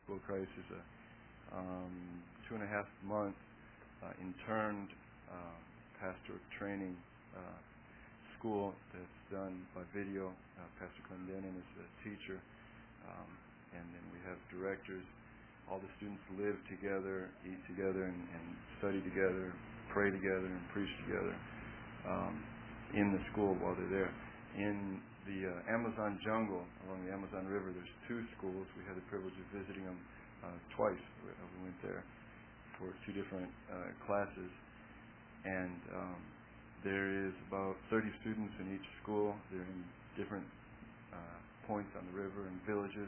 School of Christ is a 2.5-month interned pastor training school that's done by video. Pastor Clendenin is the teacher, and then we have directors. All the students live together, eat together, and study together, pray together, and preach together in the school while they're there. In the Amazon jungle along the Amazon River, there's 2 schools. We had the privilege of visiting them twice. We went there for 2 different classes, and there is about 30 students in each school. They're in different points on the river and villages.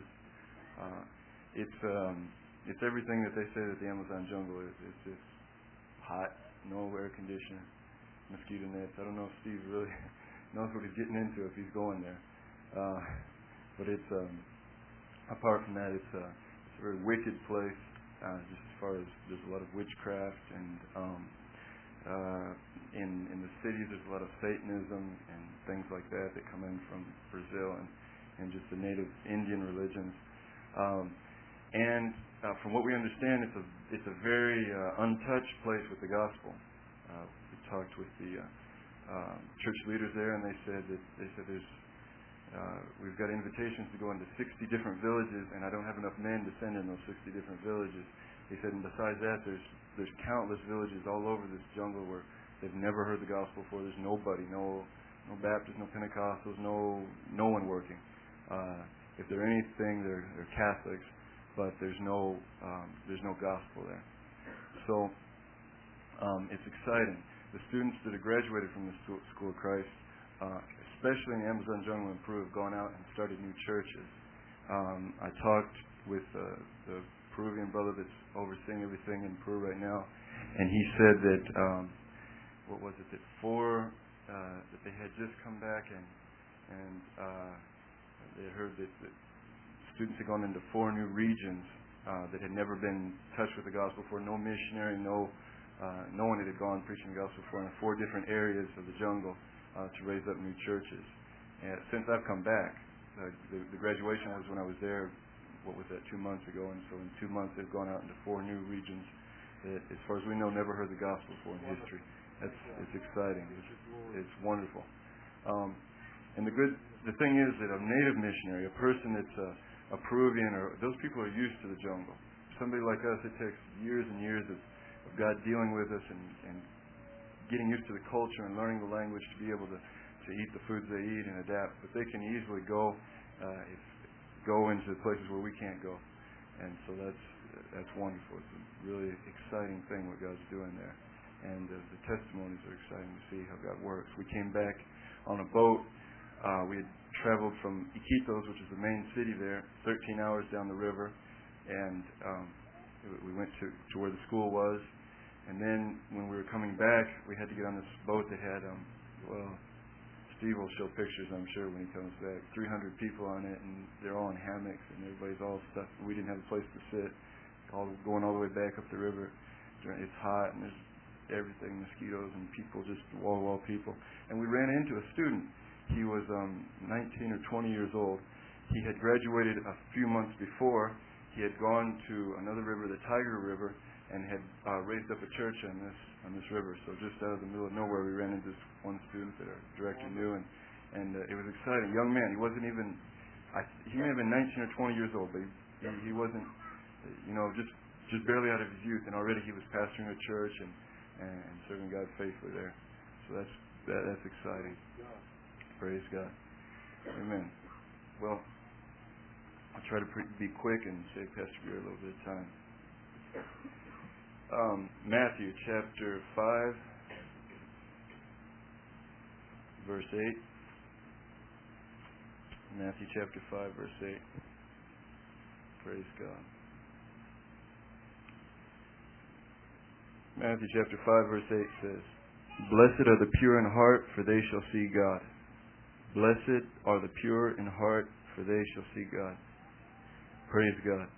It's everything that they say that the Amazon jungle is. It's just hot, no air conditioner, mosquito nets. I don't know if Steve really knows what he's getting into if he's going there. But it's apart from that, it's a very wicked place. Just as far as there's a lot of witchcraft, and in the cities there's a lot of Satanism and things like that come in from Brazil and just the native Indian religions. And from what we understand, it's a very untouched place with the gospel. We talked with the church leaders there, and they said there's we've got invitations to go into 60 different villages, and I don't have enough men to send in those 60 different villages. They said, and besides that, there's countless villages all over this jungle where they've never heard the gospel before. There's nobody, no Baptists, no Pentecostals, no one working. If they're anything, they're Catholics, but there's no gospel there. So it's exciting. The students that have graduated from the School of Christ, especially in the Amazon jungle in Peru, have gone out and started new churches. I talked with the Peruvian brother that's overseeing everything in Peru right now, and he said that that they had just come back and they had heard that students had gone into 4 new regions that had never been touched with the gospel before. No missionary, no one had gone preaching the gospel before in 4 different areas of the jungle to raise up new churches. And since I've come back, the graduation was when I was there. What was that, 2 months ago? And so in 2 months they've gone out into 4 new regions that, as far as we know, never heard the gospel before in history. It's exciting. It's wonderful. And the thing is that a native missionary, a person that's a Peruvian, or those people are used to the jungle. Somebody like us, it takes years and years of God dealing with us and getting used to the culture and learning the language to be able to eat the foods they eat and adapt. But they can easily go into places where we can't go, and so that's wonderful. It's a really exciting thing what God's doing there, and the testimonies are exciting to see how God works. We came back on a boat. We had traveled from Iquitos, which is the main city there, 13 hours down the river, and we went to where the school was. And then when we were coming back, we had to get on this boat that had Steve will show pictures, I'm sure, when he comes back. 300 people on it, and they're all in hammocks, and everybody's all stuck. We didn't have a place to sit. Going all the way back up the river. It's hot, and there's everything, mosquitoes and people, just wall-to-wall people. And we ran into a student. He was 19 or 20 years old. He had graduated a few months before. He had gone to another river, the Tiger River, and had raised up a church on this river. So just out of the middle of nowhere, we ran into this one student that our director knew, and it was exciting. Young man. He wasn't even. He may have been 19 or 20 years old, but he wasn't. Just barely out of his youth, and already he was pastoring a church and serving God faithfully there. So that's exciting. Praise God. Amen. Well, I'll try to be quick and save Pastor Beer a little bit of time. Matthew chapter 5, verse 8. Matthew chapter 5, verse 8. Praise God. Matthew chapter 5, verse 8 says, "Blessed are the pure in heart, for they shall see God. Blessed are the pure in heart, for they shall see God." Praise God.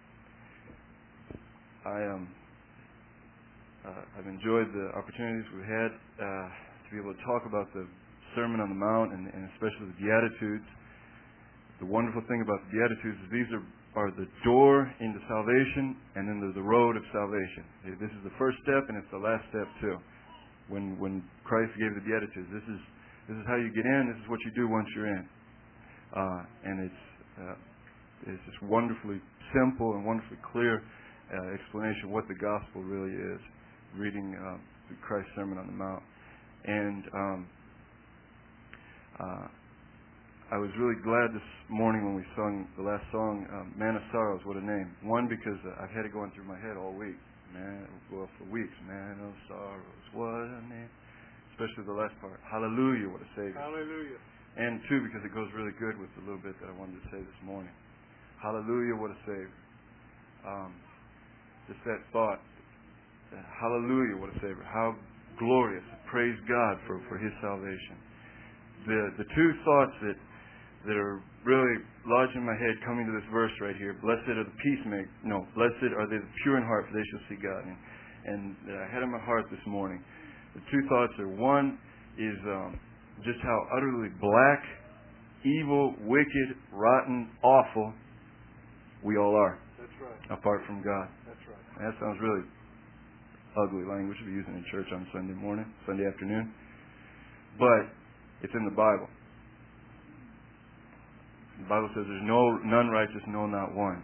I've enjoyed the opportunities we've had to be able to talk about the Sermon on the Mount and especially the Beatitudes. The wonderful thing about the Beatitudes is these are the door into salvation, and then there's the road of salvation. This is the first step, and it's the last step too. When Christ gave the Beatitudes, this is how you get in. This is what you do once you're in. And it's just wonderfully simple and wonderfully clear explanation of what the gospel really is. Reading Christ's Sermon on the Mount, and I was really glad this morning when we sung the last song, Man of Sorrows, what a name. One, because I've had it going through my head all week. For weeks. Man of Sorrows, what a name. Especially the last part. Hallelujah, what a Savior. Hallelujah. And two, because it goes really good with the little bit that I wanted to say this morning. Hallelujah, what a Savior. Just that thought. Hallelujah, what a Savior. How glorious. Praise God for His salvation. The two thoughts that are really lodged in my head coming to this verse right here. Blessed are the peacemakers. No, blessed are they the pure in heart, for they shall see God. And I had in my heart this morning. The two thoughts are, one is just how utterly black, evil, wicked, rotten, awful we all are. That's right. Apart from God. That's right. And that sounds really ugly language to be using in church on Sunday morning, Sunday afternoon. But it's in the Bible. The Bible says there's none righteous, no, not one.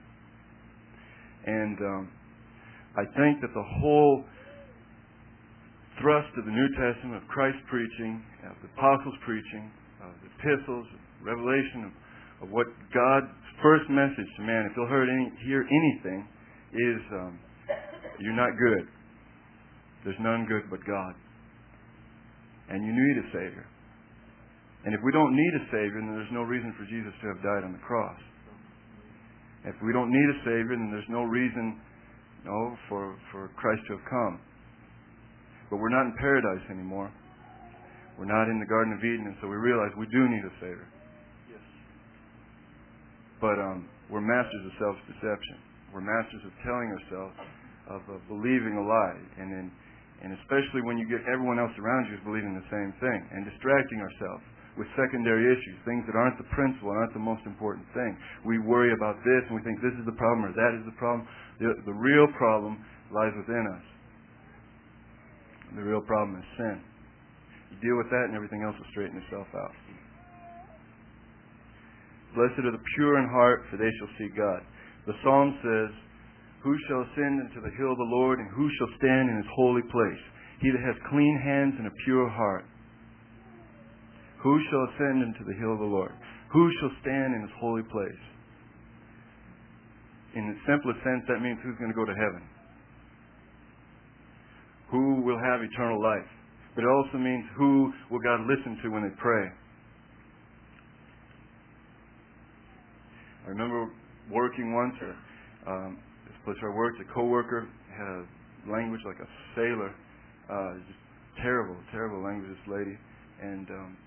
And I think that the whole thrust of the New Testament, of Christ's preaching, of the apostles' preaching, of the epistles, of revelation of what God's first message to man, if you'll hear anything, is you're not good. There's none good but God. And you need a Savior. And if we don't need a Savior, then there's no reason for Jesus to have died on the cross. If we don't need a Savior, then there's no reason for Christ to have come. But we're not in paradise anymore. We're not in the Garden of Eden, and so we realize we do need a Savior. Yes. But we're masters of self-deception. We're masters of telling ourselves, of believing a lie. And especially when you get everyone else around you is believing the same thing, and distracting ourselves with secondary issues, things that aren't the principal, aren't the most important thing. We worry about this, and we think this is the problem, or that is the problem. The real problem lies within us. The real problem is sin. You deal with that, and everything else will straighten itself out. Blessed are the pure in heart, for they shall see God. The Psalm says, who shall ascend into the hill of the Lord, and who shall stand in His holy place? He that has clean hands and a pure heart. Who shall ascend into the hill of the Lord? Who shall stand in His holy place? In the simplest sense, that means who's going to go to heaven. Who will have eternal life. But it also means who will God listen to when they pray. I remember working once, this place where I worked, a coworker had a language like a sailor. Just terrible language, this lady. And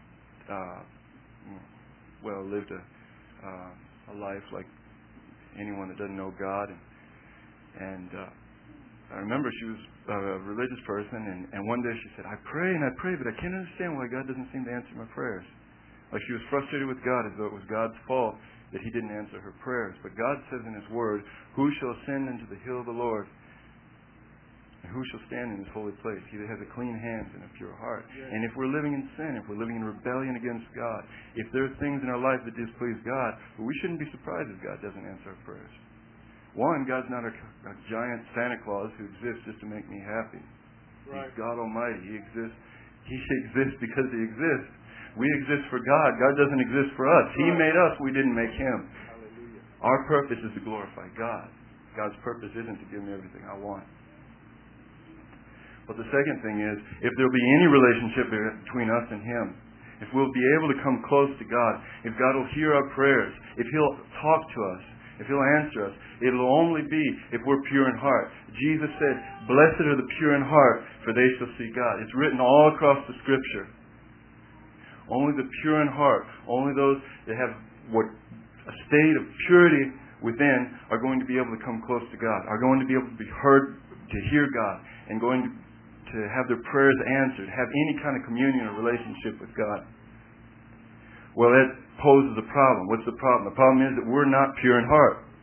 lived a life like anyone that doesn't know God. And I remember she was a religious person, and one day she said, I pray, but I can't understand why God doesn't seem to answer my prayers. Like she was frustrated with God as though it was God's fault that He didn't answer her prayers. But God says in His Word, who shall ascend into the hill of the Lord? And who shall stand in His holy place? He that has a clean hands and a pure heart. Yes. And if we're living in sin, if we're living in rebellion against God, if there are things in our life that displease God, well, we shouldn't be surprised if God doesn't answer our prayers. One, God's not a giant Santa Claus who exists just to make me happy. Right. He's God Almighty. He exists. He exists because He exists. We exist for God. God doesn't exist for us. He made us. We didn't make Him. Hallelujah. Our purpose is to glorify God. God's purpose isn't to give me everything I want. But the second thing is, if there will be any relationship between us and Him, if we'll be able to come close to God, if God will hear our prayers, if He'll talk to us, if He'll answer us, it'll only be if we're pure in heart. Jesus said, blessed are the pure in heart, for they shall see God. It's written all across the Scripture. Only the pure in heart, only those that have a state of purity within are going to be able to come close to God, are going to be able to be heard, to hear God, and going to have their prayers answered, have any kind of communion or relationship with God. Well, that poses a problem. What's the problem? The problem is that we're not pure in heart.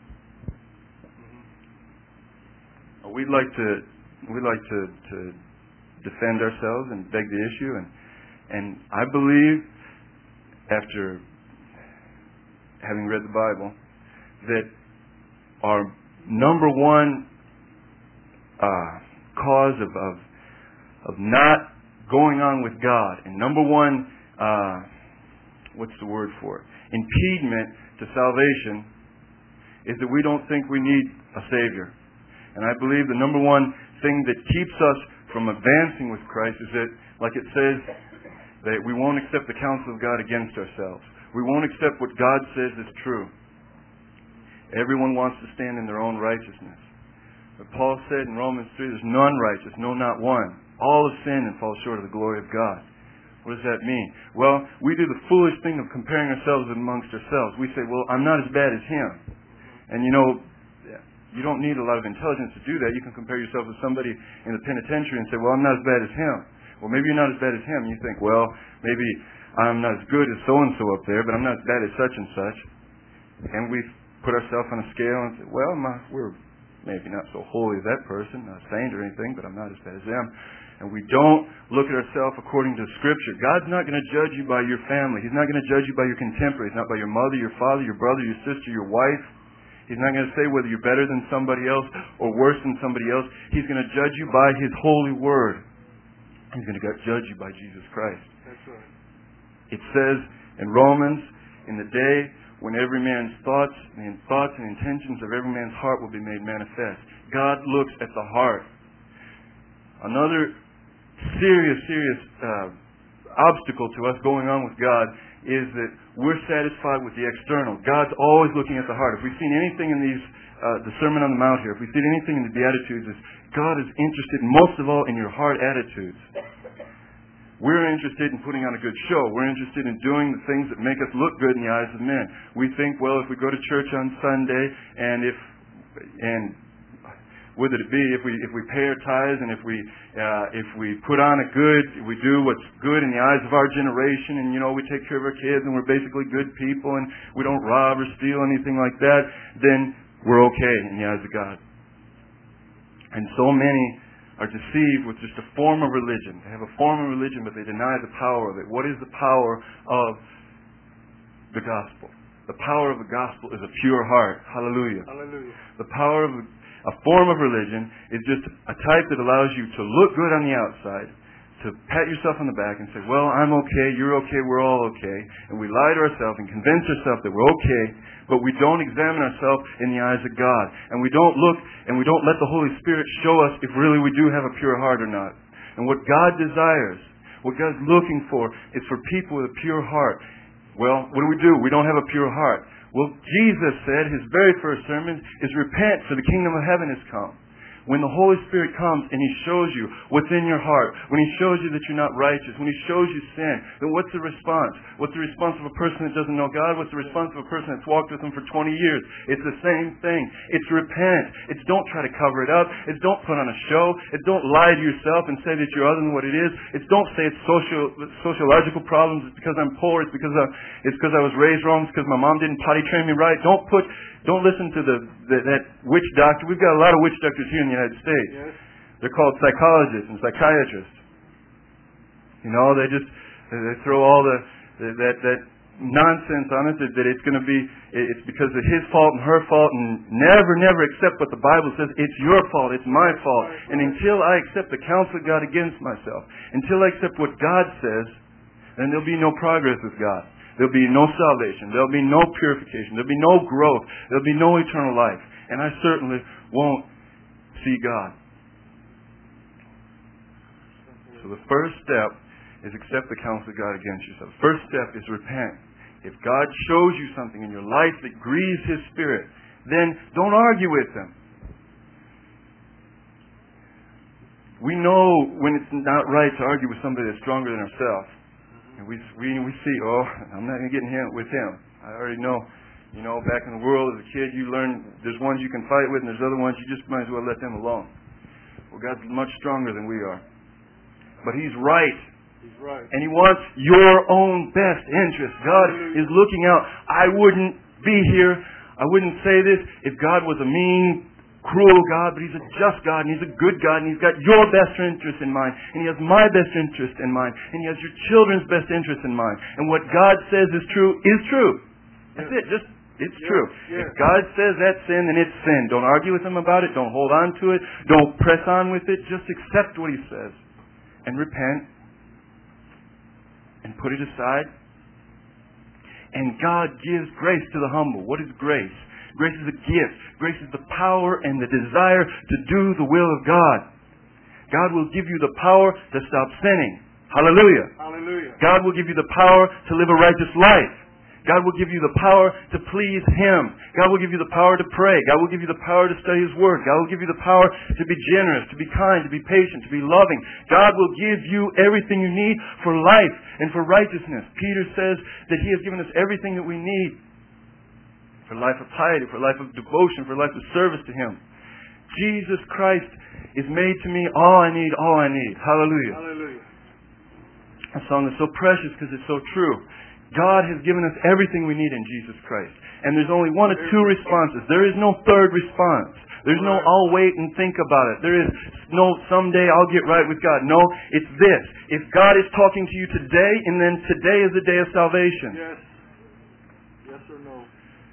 we'd like to defend ourselves and beg the issue, and I believe, after having read the Bible, that our number one cause of not going on with God, and number one, what's the word for it? Impediment to salvation, is that we don't think we need a Savior. And I believe the number one thing that keeps us from advancing with Christ is that, like it says, that we won't accept the counsel of God against ourselves. We won't accept what God says is true. Everyone wants to stand in their own righteousness. But Paul said in Romans 3, there's none righteous, no, not one. All have sinned and fall short of the glory of God. What does that mean? Well, we do the foolish thing of comparing ourselves amongst ourselves. We say, well, I'm not as bad as him. And you don't need a lot of intelligence to do that. You can compare yourself with somebody in the penitentiary and say, well, I'm not as bad as him. Well, maybe you're not as bad as him. You think, well, maybe I'm not as good as so-and-so up there, but I'm not as bad as such and such. And we put ourselves on a scale and say, well, we're maybe not so holy as that person, not a saint or anything, but I'm not as bad as them. And we don't look at ourselves according to Scripture. God's not going to judge you by your family. He's not going to judge you by your contemporaries, not by your mother, your father, your brother, your sister, your wife. He's not going to say whether you're better than somebody else or worse than somebody else. He's going to judge you by His holy Word. He's going to judge you by Jesus Christ. That's right. It says in Romans, in the day when every man's thoughts and intentions of every man's heart will be made manifest. God looks at the heart. Another serious obstacle to us going on with God is that we're satisfied with the external. God's always looking at the heart. If we've seen anything in these, the Sermon on the Mount here, if we've seen anything in the Beatitudes, is God is interested most of all in your heart attitudes. We're interested in putting on a good show. We're interested in doing the things that make us look good in the eyes of men. We think, well, if we go to church on Sunday and whether it be if we pay our tithes and if we put on we do what's good in the eyes of our generation, and we take care of our kids and we're basically good people and we don't rob or steal anything like that, then we're okay in the eyes of God. And so many are deceived with just a form of religion. They have a form of religion, but they deny the power of it. What is the power of the gospel? The power of the gospel is a pure heart. Hallelujah. Hallelujah. The power of a form of religion is just a type that allows you to look good on the outside, to pat yourself on the back and say, well, I'm okay, you're okay, we're all okay. And we lie to ourselves and convince ourselves that we're okay, but we don't examine ourselves in the eyes of God. And we don't look and we don't let the Holy Spirit show us if really we do have a pure heart or not. And what God desires, what God's looking for, is for people with a pure heart. Well, what do? We don't have a pure heart. Well, Jesus said, His very first sermon is repent, for the kingdom of heaven has come. When the Holy Spirit comes and He shows you what's in your heart, when He shows you that you're not righteous, when He shows you sin, then what's the response? What's the response of a person that doesn't know God? What's the response of a person that's walked with Him for 20 years? It's the same thing. It's repent. It's don't try to cover it up. It's don't put on a show. It's don't lie to yourself and say that you're other than what it is. It's don't say it's sociological problems. It's because I'm poor. It's because I was raised wrong. It's because my mom didn't potty train me right. Don't listen to that witch doctor. We've got a lot of witch doctors here in the United States. Yes. They're called psychologists and psychiatrists. They throw all that nonsense on us that it's going to be, it's because of his fault and her fault, and never accept what the Bible says. It's your fault. It's my fault. And until I accept the counsel of God against myself, until I accept what God says, then there'll be no progress with God. There'll be no salvation. There'll be no purification. There'll be no growth. There'll be no eternal life. And I certainly won't see God. So the first step is accept the counsel of God against yourself. The first step is repent. If God shows you something in your life that grieves His Spirit, then don't argue with Him. We know when it's not right to argue with somebody that's stronger than ourselves. And we see, I'm not going to get with him. I already know. Back in the world as a kid, you learn there's ones you can fight with and there's other ones you just might as well let them alone. Well, God's much stronger than we are. But He's right. He's right. And He wants your own best interest. God is looking out. I wouldn't be here. I wouldn't say this if God was a mean, cruel God, but He's a just God, and He's a good God, and He's got your best interest in mind, and He has my best interest in mind, and He has your children's best interest in mind. And what God says is true is true. That's it. It's true. If God says that's sin, then it's sin. Don't argue with Him about it. Don't hold on to it. Don't press on with it. Just accept what He says and repent and put it aside. And God gives grace to the humble. What is grace? Grace is a gift. Grace is the power and the desire to do the will of God. God will give you the power to stop sinning. Hallelujah. Hallelujah. God will give you the power to live a righteous life. God will give you the power to please Him. God will give you the power to pray. God will give you the power to study His Word. God will give you the power to be generous, to be kind, to be patient, to be loving. God will give you everything you need for life and for righteousness. Peter says that He has given us everything that we need for life of piety, for life of devotion, for life of service to Him. Jesus Christ is made to me all I need, all I need. Hallelujah. Hallelujah. That song is so precious because it's so true. God has given us everything we need in Jesus Christ. And there's only one of two responses. There is no third response. There's no I'll wait and think about it. There is no someday I'll get right with God. No, it's this. If God is talking to you today, and then today is the day of salvation. Yes. Yes or no?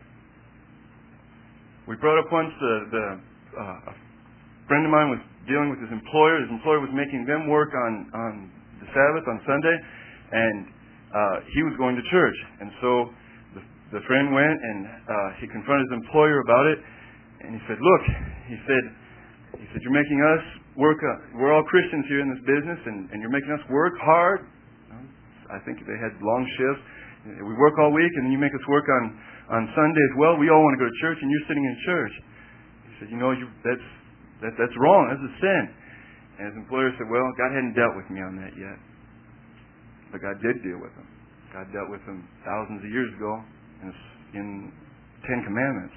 We brought up once a friend of mine was dealing with his employer. His employer was making them work on the Sabbath, on Sunday, and he was going to church. And so the friend went and he confronted his employer about it, and he said, "Look," he said, "you're making us work. We're all Christians here in this business, and you're making us work hard." I think they had long shifts. We work all week, and then you make us work on Sunday as well. We all want to go to church, and you're sitting in church. He said, that's wrong. That's a sin. And his employer said, "Well, God hadn't dealt with me on that yet. But God did deal with him. God dealt with him thousands of years ago in 10 Commandments.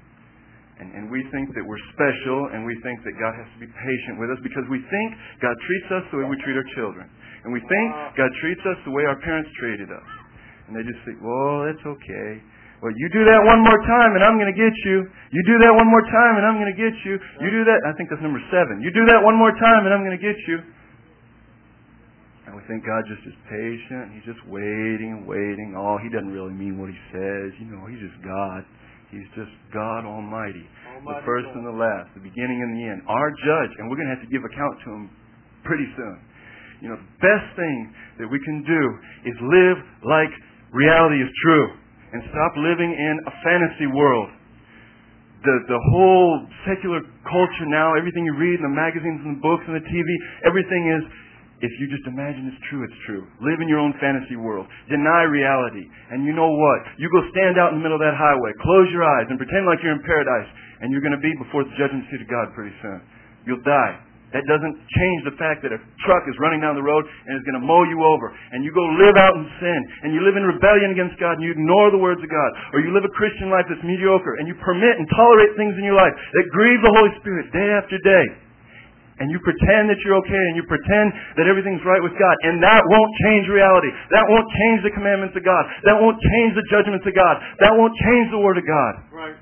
And we think that we're special, and we think that God has to be patient with us because we think God treats us the way we treat our children. And we think God treats us the way our parents treated us. And they just think, well, that's okay. Well, you do that one more time and I'm going to get you. You do that one more time and I'm going to get you. You do that, I think that's number 7. You do that one more time and I'm going to get you. And we think God just is patient. He's just waiting and waiting. Oh, He doesn't really mean what He says. You know, He's just God. He's just God Almighty. The first and the last, the beginning and the end. Our judge, and we're going to have to give account to Him pretty soon. You know, the best thing that we can do is live like reality is true. And stop living in a fantasy world. The whole secular culture now, everything you read in the magazines and the books and the TV, everything is, if you just imagine it's true, it's true. Live in your own fantasy world. Deny reality. And you know what? You go stand out in the middle of that highway, close your eyes, and pretend like you're in paradise, and you're going to be before the judgment seat of God pretty soon. You'll die. That doesn't change the fact that a truck is running down the road and is going to mow you over. And you go live out in sin. And you live in rebellion against God and you ignore the words of God. Or you live a Christian life that's mediocre and you permit and tolerate things in your life that grieve the Holy Spirit day after day. And you pretend that you're okay and you pretend that everything's right with God. And that won't change reality. That won't change the commandments of God. That won't change the judgments of God. That won't change the Word of God. Right.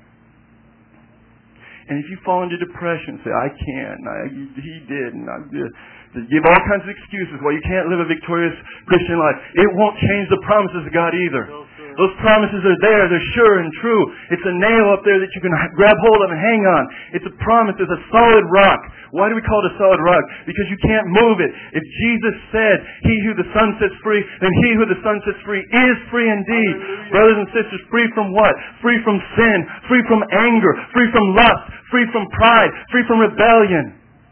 And if you fall into depression, say, I can't, he did, and I did. Give all kinds of excuses why you can't live a victorious Christian life. It won't change the promises of God either. No, those promises are there. They're sure and true. It's a nail up there that you can grab hold of and hang on. It's a promise. It's a solid rock. Why do we call it a solid rock? Because you can't move it. If Jesus said, he who the Son sets free, then he who the Son sets free is free indeed. Hallelujah. Brothers and sisters, free from what? Free from sin. Free from anger. Free from lust. Free from pride. Free from rebellion.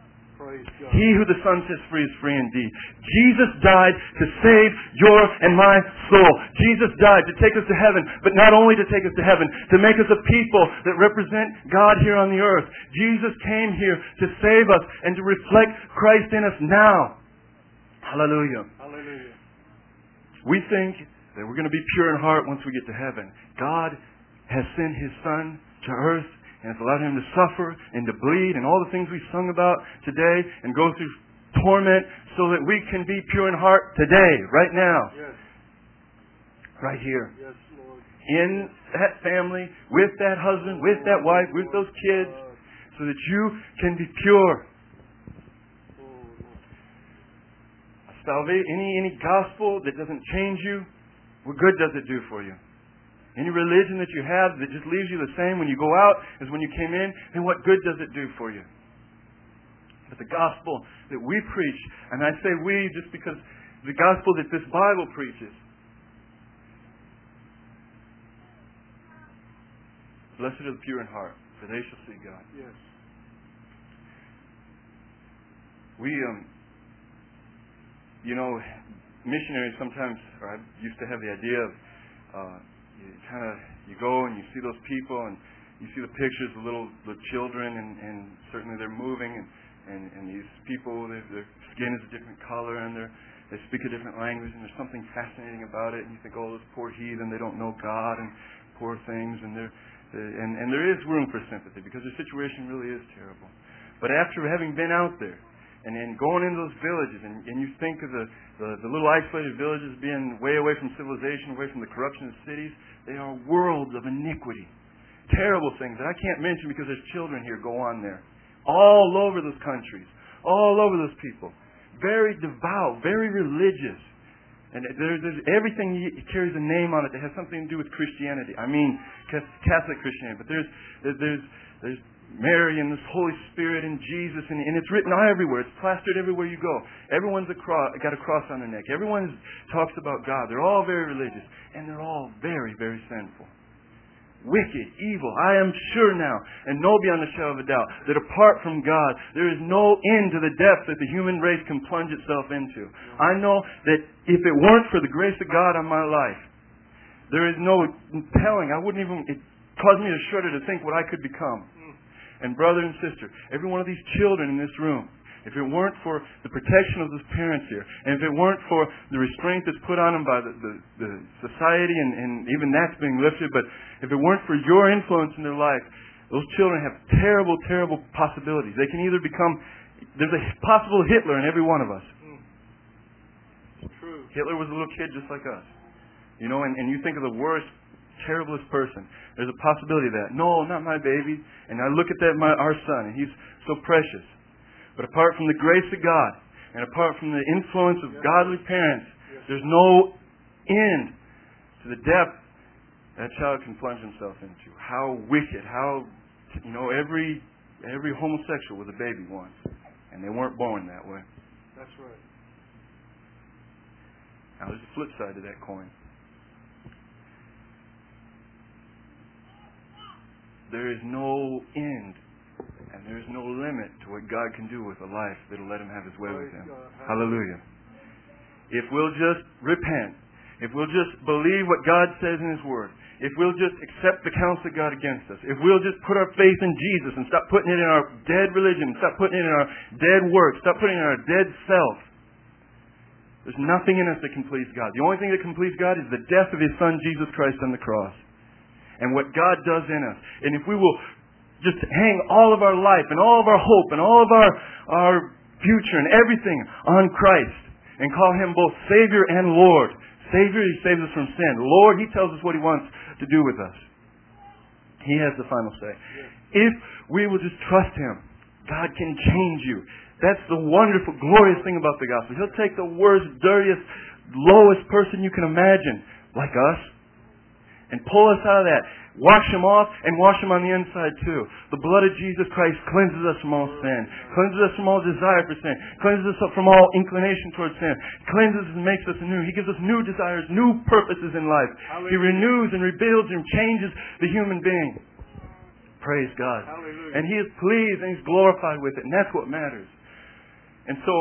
He who the Son sets free is free indeed. Jesus died to save your and my soul. Jesus died to take us to heaven, but not only to take us to heaven, to make us a people that represent God here on the earth. Jesus came here to save us and to reflect Christ in us now. Hallelujah. Hallelujah. We think that we're going to be pure in heart once we get to heaven. God has sent His Son to earth and it's allowed Him to suffer and to bleed and all the things we sung about today and go through torment so that we can be pure in heart today, right now. Yes. Right here. Yes, Lord. In that family, with that husband, with that wife, with those kids, so that you can be pure. Any gospel that doesn't change you, what good does it do for you? Any religion that you have that just leaves you the same when you go out as when you came in, then what good does it do for you? But the gospel that we preach, and I say we just because the gospel that this Bible preaches, blessed are the pure in heart, for they shall see God. Yes. We, missionaries sometimes, or I used to have the idea of, you go and you see those people and you see the pictures of little children and certainly they're moving and these people, their skin is a different color and they speak a different language and there's something fascinating about it and you think, oh, those poor heathen, they don't know God and poor things and there is room for sympathy because their situation really is terrible. But after having been out there and then going into those villages and you think of the little isolated villages being way away from civilization, away from the corruption of cities, they are worlds of iniquity. Terrible things that I can't mention because there's children here go on there. All over those countries. All over those people. Very devout. Very religious. And there's everything carries a name on it that has something to do with Christianity. I mean Catholic Christianity. But there's Mary and this Holy Spirit and Jesus and it's written everywhere. It's plastered everywhere you go. Everyone's got a cross on their neck. Everyone talks about God. They're all very religious. And they're all very, very sinful. Wicked, evil. I am sure now, and know beyond a shadow of a doubt, that apart from God, there is no end to the depth that the human race can plunge itself into. I know that if it weren't for the grace of God on my life, there is no telling. It caused me to shudder to think what I could become. And brother and sister, every one of these children in this room, if it weren't for the protection of those parents here, and if it weren't for the restraint that's put on them by the society, and even that's being lifted, but if it weren't for your influence in their life, those children have terrible, terrible possibilities. They can either there's a possible Hitler in every one of us. True. Hitler was a little kid just like us. And you think of the worst, terriblest person. There's a possibility of that. No, not my baby. And I look at our son, and he's so precious. But apart from the grace of God, and apart from the influence of godly parents, there's no end to the depth that child can plunge himself into. How wicked, every homosexual was a baby once. And they weren't born that way. That's right. Now there's a flip side to that coin. There is no end and there is no limit to what God can do with a life that will let Him have His way with Him. Hallelujah. If we'll just repent, if we'll just believe what God says in His Word, if we'll just accept the counsel of God against us, if we'll just put our faith in Jesus and stop putting it in our dead religion, stop putting it in our dead works, stop putting it in our dead self, there's nothing in us that can please God. The only thing that can please God is the death of His Son, Jesus Christ, on the cross. And what God does in us. And if we will just hang all of our life and all of our hope and all of our future and everything on Christ and call Him both Savior and Lord. Savior, He saves us from sin. Lord, He tells us what He wants to do with us. He has the final say. If we will just trust Him, God can change you. That's the wonderful, glorious thing about the gospel. He'll take the worst, dirtiest, lowest person you can imagine, like us, and pull us out of that. Wash them off and wash them on the inside too. The blood of Jesus Christ cleanses us from all sin. Cleanses us from all desire for sin. Cleanses us from all inclination towards sin. Cleanses and makes us new. He gives us new desires, new purposes in life. Hallelujah. He renews and rebuilds and changes the human being. Praise God. Hallelujah. And He is pleased and He's glorified with it. And that's what matters. And so,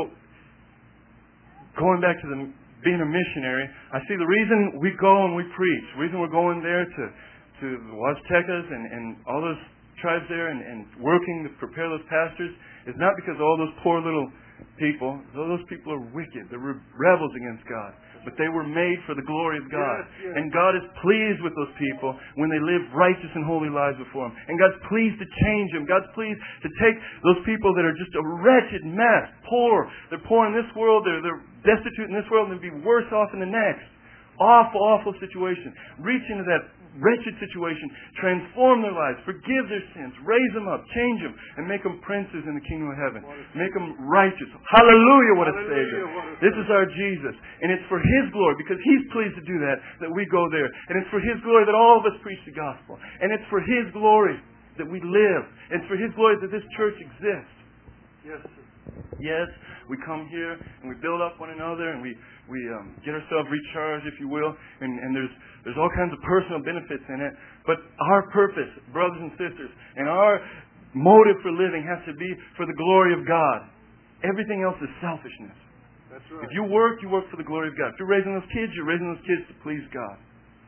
going back to being a missionary, I see the reason we go and we preach, the reason we're going there to the Huastecas and all those tribes there and working to prepare those pastors is not because all those poor little people, those people are wicked. They're rebels against God. But they were made for the glory of God. Yes, yes. And God is pleased with those people when they live righteous and holy lives before Him. And God's pleased to change them. God's pleased to take those people that are just a wretched mess, poor. They're poor in this world. They're destitute in this world and be worse off in the next. Awful, awful situation. Reach into that wretched situation, transform their lives, forgive their sins, raise them up, change them, and make them princes in the kingdom of heaven. Make them righteous. Hallelujah, what a Savior. This is our Jesus. And it's for His glory, because He's pleased to do that we go there. And it's for His glory that all of us preach the gospel. And it's for His glory that we live. And it's for His glory that this church exists. Yes, sir. Yes, we come here and we build up one another and we get ourselves recharged, if you will, and there's all kinds of personal benefits in it. But our purpose, brothers and sisters, and our motive for living has to be for the glory of God. Everything else is selfishness. That's right. If you work for the glory of God. If you're raising those kids, you're raising those kids to please God.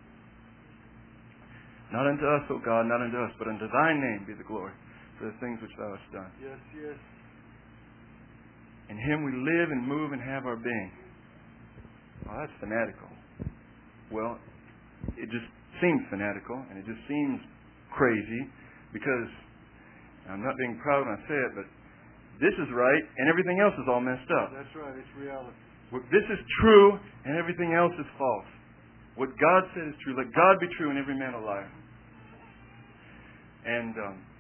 Not unto us, O God, not unto us, but unto Thy name be the glory for the things which Thou hast done. Yes, yes. In Him we live and move and have our being. Well, that's fanatical. Well, it just seems fanatical, and it just seems crazy, because I'm not being proud when I say it, but this is right, and everything else is all messed up. That's right. It's reality. This is true, and everything else is false. What God said is true. Let God be true, and every man a liar. And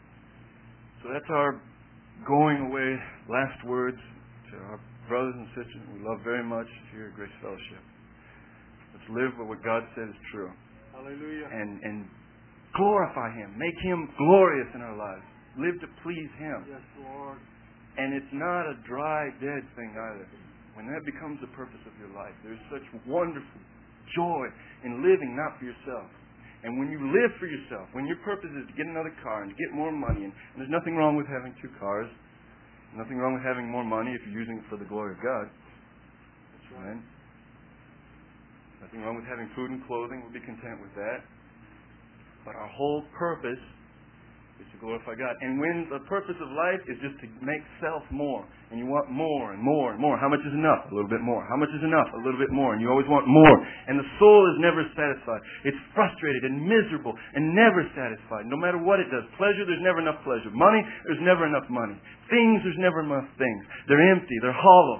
so that's our going away last words to our brothers and sisters we love very much here at Grace Fellowship. Let's live by what God said is true. Hallelujah. And glorify Him. Make Him glorious in our lives. Live to please Him. Yes, Lord. And it's not a dry, dead thing either. When that becomes the purpose of your life, there's such wonderful joy in living not for yourself. And when you live for yourself, when your purpose is to get another car and to get more money, and there's nothing wrong with having 2 cars, nothing wrong with having more money if you're using it for the glory of God. That's right. Nothing wrong with having food and clothing. We'll be content with that. But our whole purpose is to glorify God. And when the purpose of life is just to make self more, and you want more and more and more. How much is enough? A little bit more. How much is enough? A little bit more. And you always want more. And the soul is never satisfied. It's frustrated and miserable and never satisfied, no matter what it does. Pleasure, there's never enough pleasure. Money, there's never enough money. Things, there's never enough things. They're empty. They're hollow.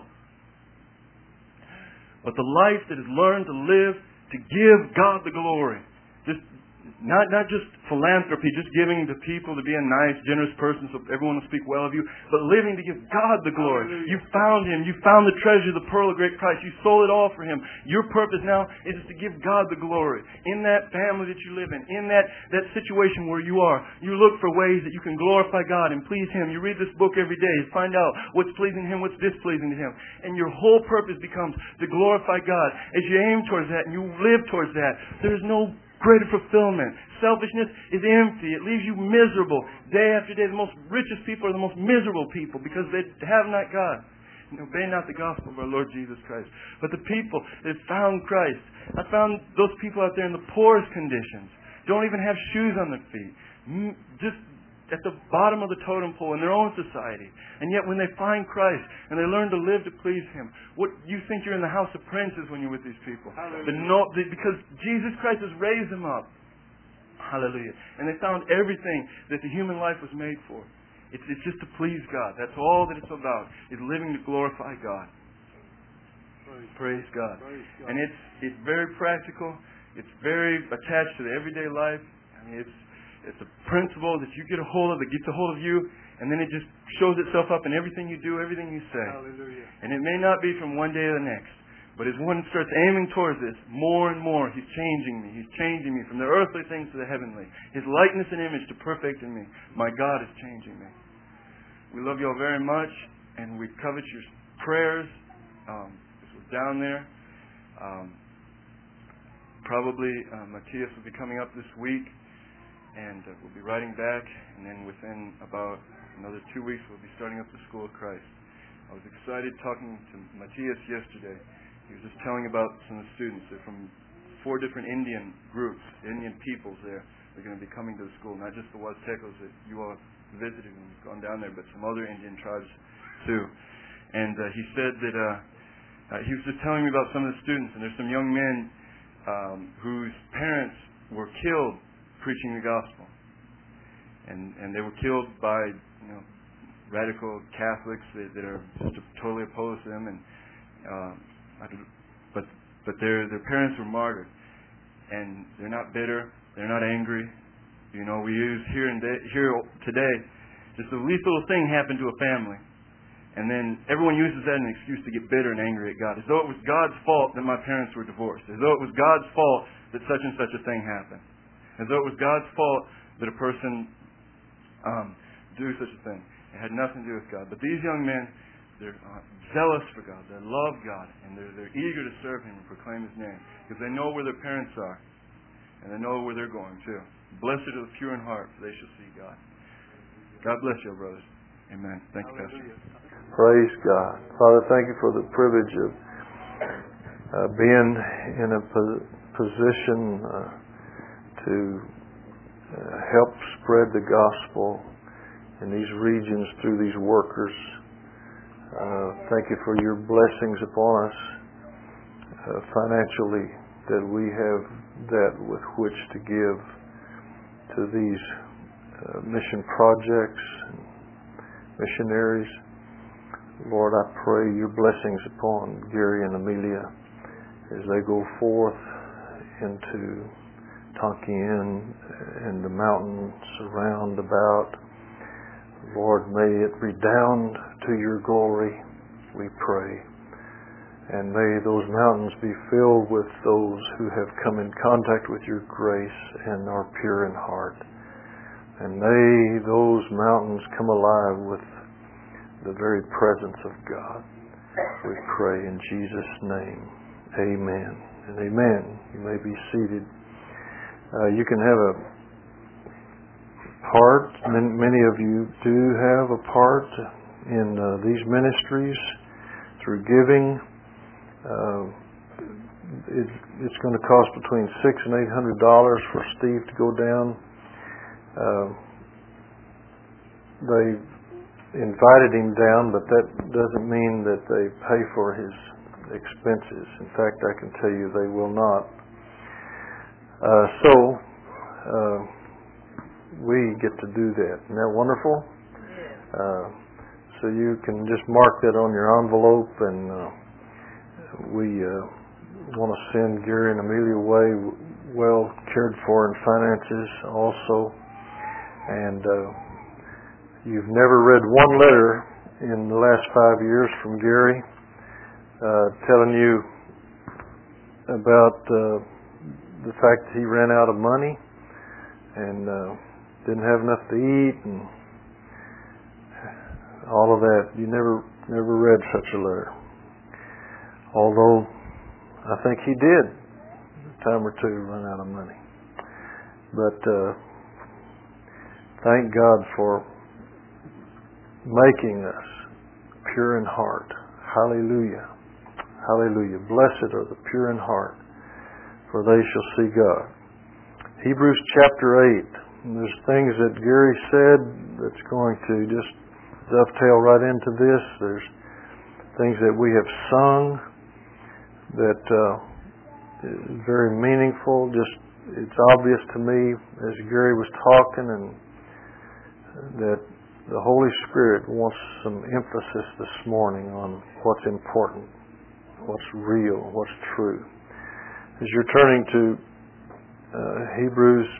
But the life that is learned to live to give God the glory, just not just philanthropy, just giving to people to be a nice, generous person so everyone will speak well of you, but living to give God the glory. Hallelujah. You found Him. You found the treasure, the pearl of great price. You sold it all for Him. Your purpose now is to give God the glory. In that family that you live in that situation where you are, you look for ways that you can glorify God and please Him. You read this book every day. You find out what's pleasing Him, what's displeasing to Him. And your whole purpose becomes to glorify God. As you aim towards that and you live towards that, there's no greater fulfillment. Selfishness is empty. It leaves you miserable. Day after day, the most richest people are the most miserable people because they have not God. And obey not the gospel of our Lord Jesus Christ. But the people that found Christ, I found those people out there in the poorest conditions. Don't even have shoes on their feet. Just at the bottom of the totem pole in their own society. And yet when they find Christ and they learn to live to please Him, what you think you're in the house of princes when you're with these people. Because Jesus Christ has raised them up. Hallelujah. And they found everything that the human life was made for. It's just to please God. That's all that it's about, is living to glorify God. Praise God. And it's very practical. It's very attached to the everyday life. I mean, it's a principle that you get a hold of, that gets a hold of you, and then it just shows itself up in everything you do, everything you say. Hallelujah. And it may not be from one day to the next, but as one starts aiming towards this, more and more, He's changing me. He's changing me from the earthly things to the heavenly. His likeness and image to perfect in me. My God is changing me. We love you all very much, and we covet your prayers. This was down there. Probably Matthias will be coming up this week. And we'll be riding back, and then within about another 2 weeks, we'll be starting up the School of Christ. I was excited talking to Matthias yesterday. He was just telling about some of the students. They're from 4 different Indian groups, Indian peoples there. They're going to be coming to the school, not just the Huastecos that you all visited and gone down there, but some other Indian tribes too. And he said that he was just telling me about some of the students, and there's some young men whose parents were killed preaching the gospel, and they were killed by radical Catholics that are just totally opposed to them, and but their parents were martyred, and they're not bitter They're not angry. You know, we use here today, just the least little thing happened to a family. And then everyone uses that as an excuse to get bitter and angry at God. As though it was God's fault that my parents were divorced. As though it was God's fault that such and such a thing happened. As though it was God's fault that a person do such a thing. It had nothing to do with God. But these young men, they're zealous for God. They love God. And they're eager to serve Him and proclaim His name. Because they know where their parents are. And they know where they're going too. Blessed are the pure in heart, for they shall see God. God bless you, brothers. Amen. Thank you, Pastor. Praise God. Father, thank you for the privilege of being in a position to help spread the gospel in these regions through these workers. Thank you for your blessings upon us financially, that we have that with which to give to these mission projects and missionaries. Lord, I pray your blessings upon Gary and Amelia as they go forth into Tonkean and the mountains around about. Lord, may it redound to your glory, we pray. And may those mountains be filled with those who have come in contact with your grace and are pure in heart. And may those mountains come alive with the very presence of God. We pray in Jesus' name. Amen and amen. You may be seated. You can have a part. Many of you do have a part in these ministries through giving. It's going to cost between $600 and $800 for Steve to go down. They invited him down, but that doesn't mean that they pay for his expenses. In fact, I can tell you they will not. We get to do that. Isn't that wonderful? So you can just mark that on your envelope, and we want to send Gary and Amelia away well cared for in finances also. And you've never read one letter in the last 5 years from Gary telling you about the fact that he ran out of money and didn't have enough to eat and all of that. You never read such a letter. Although I think he did a time or two run out of money. But thank God for making us pure in heart. Hallelujah. Hallelujah. Blessed are the pure in heart, for they shall see God. Hebrews chapter 8. There's things that Gary said that's going to just dovetail right into this. There's things that we have sung that is very meaningful. It's obvious to me as Gary was talking, and that the Holy Spirit wants some emphasis this morning on what's important, what's real, what's true. As you're turning to Hebrews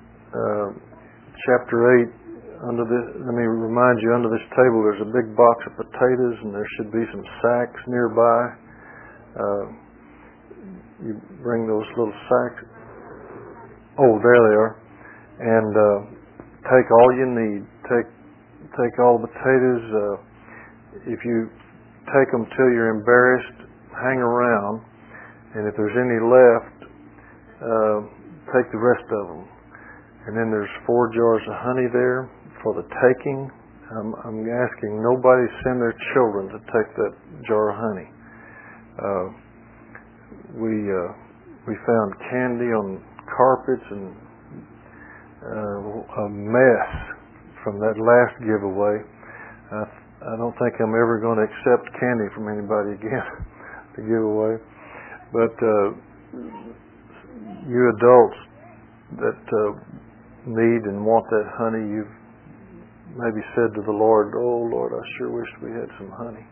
chapter 8, let me remind you, under this table there's a big box of potatoes, and there should be some sacks nearby. You bring those little sacks. Oh, there they are. And take all you need. Take all the potatoes. If you take them till you're embarrassed, hang around. And if there's any left, take the rest of them. And then there's 4 jars of honey there for the taking. I'm asking nobody send their children to take that jar of honey. We found candy on carpets and a mess from that last giveaway. I don't think I'm ever going to accept candy from anybody again to give away. But you adults that need and want that honey, you've maybe said to the Lord, "Oh Lord, I sure wish we had some honey."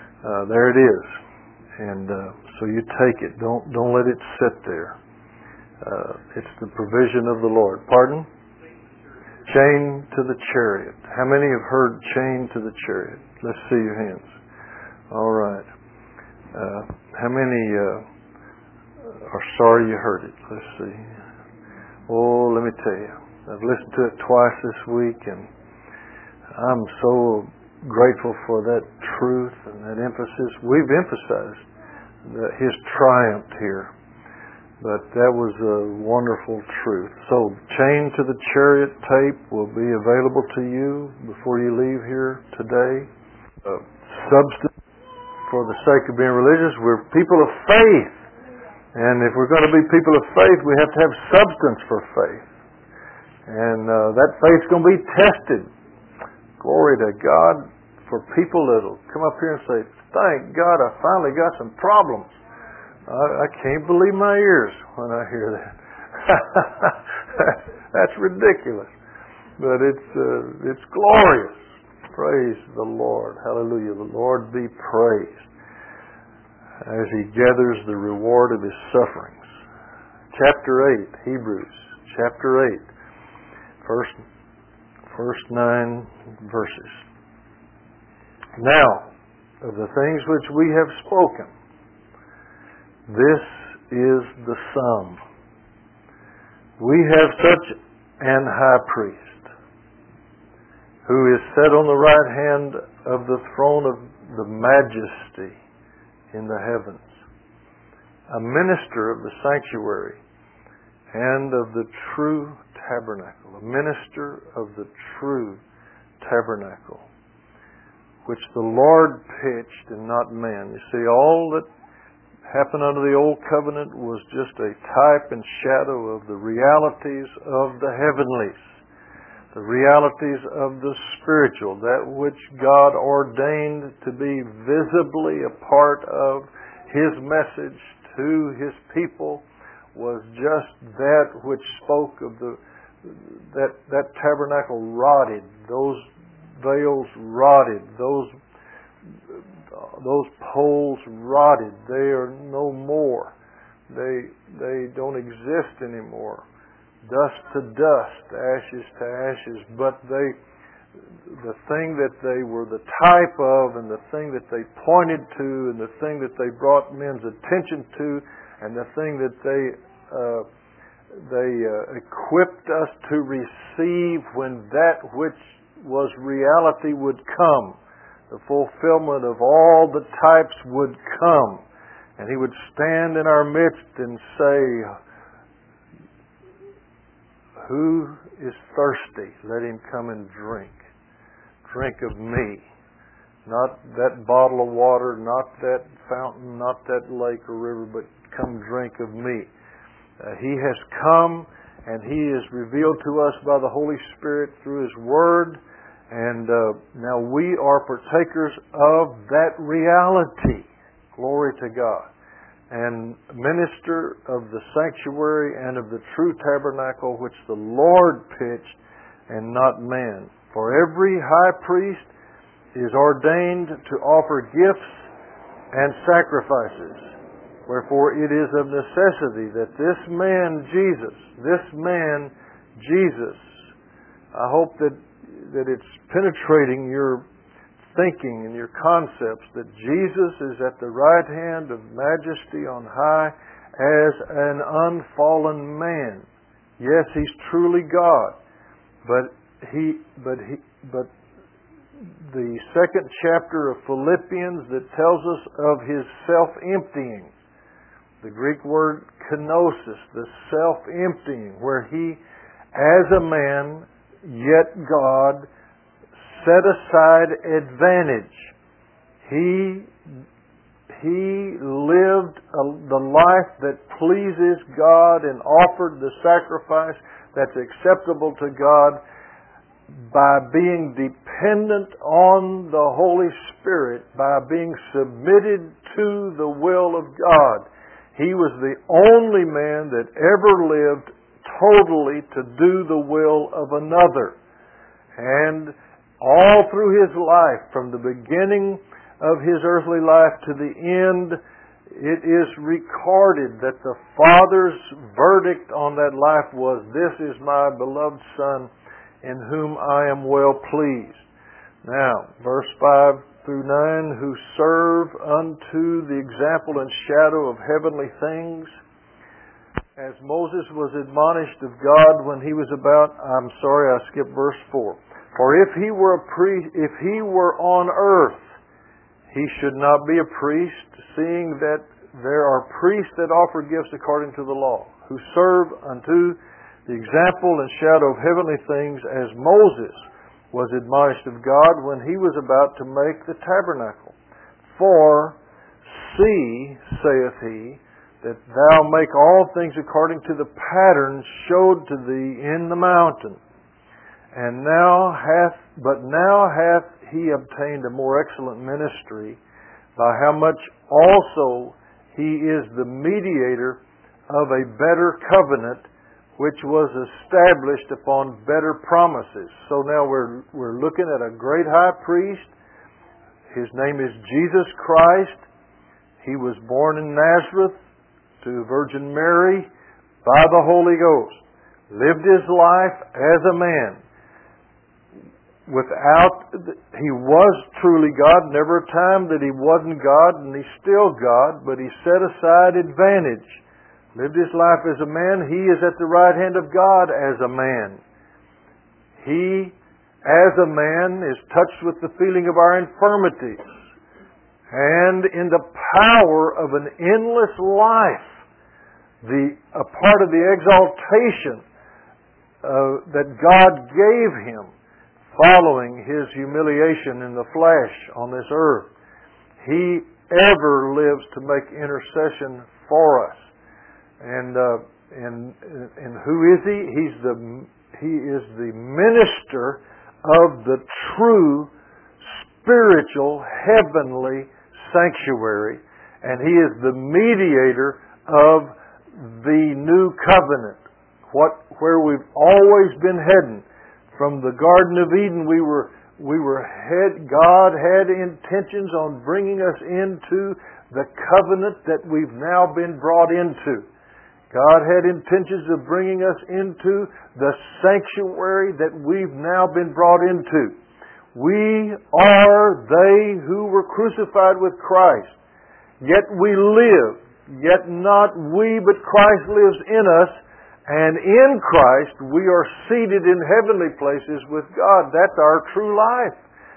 There it is. And so you take it. Don't let it sit there. It's the provision of the Lord. Pardon? Chain to the chariot. How many have heard chain to the chariot? Let's see your hands. All right. How many are sorry you heard it? Let's see. Oh, let me tell you. I've listened to it twice this week, and I'm so grateful for that truth and that emphasis. We've emphasized His triumph here. But that was a wonderful truth. So, Chain to the Chariot tape will be available to you before you leave here today. Substance for the sake of being religious. We're people of faith. And if we're going to be people of faith, we have to have substance for faith. And that faith's going to be tested. Glory to God for people that will come up here and say, thank God I finally got some problems. I can't believe my ears when I hear that. That's ridiculous. But it's glorious. Praise the Lord. Hallelujah. The Lord be praised as He gathers the reward of His sufferings. Chapter 8, Hebrews. Chapter 8. First 9 verses. Now, of the things which we have spoken, this is the sum. We have such an high priest who is set on the right hand of the throne of the majesty in the heavens, a minister of the sanctuary and of the true tabernacle, a minister of the true tabernacle, which the Lord pitched and not man. You see, all that happened under the Old Covenant was just a type and shadow of the realities of the heavenlies, the realities of the spiritual, that which God ordained to be visibly a part of His message to His people was just that which spoke of that tabernacle rotted, those veils rotted, those poles rotted. They are no more. They don't exist anymore. Dust to dust, ashes to ashes. But the thing that they were the type of, and the thing that they pointed to, and the thing that they brought men's attention to, and the thing that they equipped us to receive when that which was reality would come. The fulfillment of all the types would come. And He would stand in our midst and say, who is thirsty? Let him come and drink. Drink of me. Not that bottle of water, not that fountain, not that lake or river, but come drink of me. He has come and He is revealed to us by the Holy Spirit through His Word. And now we are partakers of that reality. Glory to God. And minister of the sanctuary and of the true tabernacle which the Lord pitched and not man. For every high priest is ordained to offer gifts and sacrifices. Wherefore it is of necessity that this man Jesus, I hope that it's penetrating your thinking and your concepts, that Jesus is at the right hand of majesty on high as an unfallen man. Yes, He's truly God, but the second chapter of Philippians that tells us of His self-emptying, the Greek word kenosis, the self-emptying, where He, as a man, yet God, set aside advantage. He lived the life that pleases God and offered the sacrifice that's acceptable to God by being dependent on the Holy Spirit, by being submitted to the will of God. He was the only man that ever lived totally to do the will of another. And all through His life, from the beginning of His earthly life to the end, it is recorded that the Father's verdict on that life was, "This is my beloved Son, in whom I am well pleased." Now, verse 5 through 9, "Who serve unto the example and shadow of heavenly things, as Moses was admonished of God when he was about..." I'm sorry, I skipped verse 4. "For if he were on earth, he should not be a priest, seeing that there are priests that offer gifts according to the law, who serve unto the example and shadow of heavenly things, as Moses was admonished of God when he was about to make the tabernacle. For, see, saith he, that thou make all things according to the pattern showed to thee in the mountain. And now hath he obtained a more excellent ministry, by how much also he is the mediator of a better covenant, which was established upon better promises." So now we're looking at a great high priest. His name is Jesus Christ. He was born in Nazareth to Virgin Mary by the Holy Ghost. Lived his life as a man. He was truly God, never a time that he wasn't God, and he's still God, but he set aside advantage. Lived his life as a man. He is at the right hand of God as a man. He, as a man, is touched with the feeling of our infirmities. And in the power of an endless life, a part of the exaltation that God gave him following his humiliation in the flesh on this earth, he ever lives to make intercession for us. And who is he? He is the minister of the true spiritual heavenly sanctuary, and he is the mediator of the new covenant, where we've always been heading. From the Garden of Eden, God had intentions on bringing us into the covenant that we've now been brought into. God had intentions of bringing us into the sanctuary that we've now been brought into. We are they who were crucified with Christ. Yet we live. Yet not we, but Christ lives in us. And in Christ we are seated in heavenly places with God. That's our true life.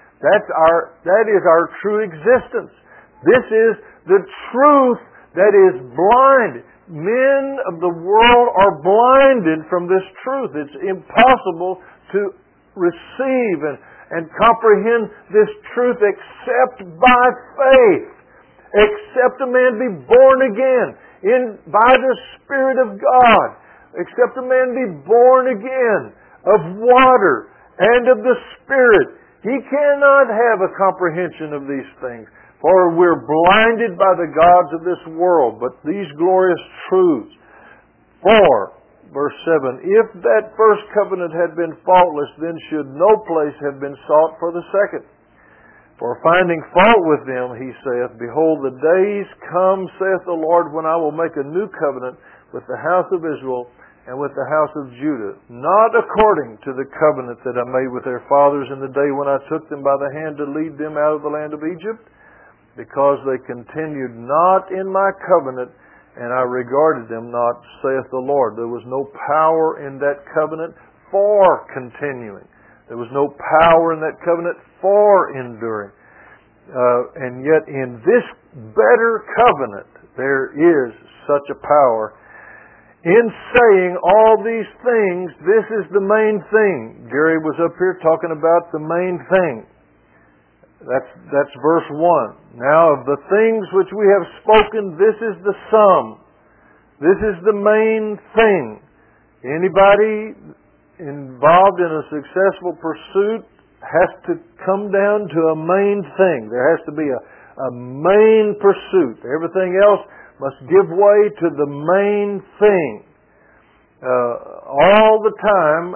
That is our true existence. This is the truth that is blind. Men of the world are blinded from this truth. It's impossible to receive and comprehend this truth except by faith. Except a man be born again by the Spirit of God. Except a man be born again of water and of the Spirit. He cannot have a comprehension of these things. For we're blinded by the gods of this world. But these glorious truths. For, verse 7, "If that first covenant had been faultless, then should no place have been sought for the second. For finding fault with them, he saith, Behold, the days come, saith the Lord, when I will make a new covenant with the house of Israel and with the house of Judah, not according to the covenant that I made with their fathers in the day when I took them by the hand to lead them out of the land of Egypt, because they continued not in my covenant, and I regarded them not, saith the Lord." There was no power in that covenant for continuing. There was no power in that covenant for enduring. And yet in this better covenant, there is such a power. In saying all these things, this is the main thing. Gary was up here talking about the main thing. That's verse 1. "Now of the things which we have spoken, this is the sum." This is the main thing. Anybody involved in a successful pursuit has to come down to a main thing. There has to be a main pursuit. Everything else must give way to the main thing. All the time,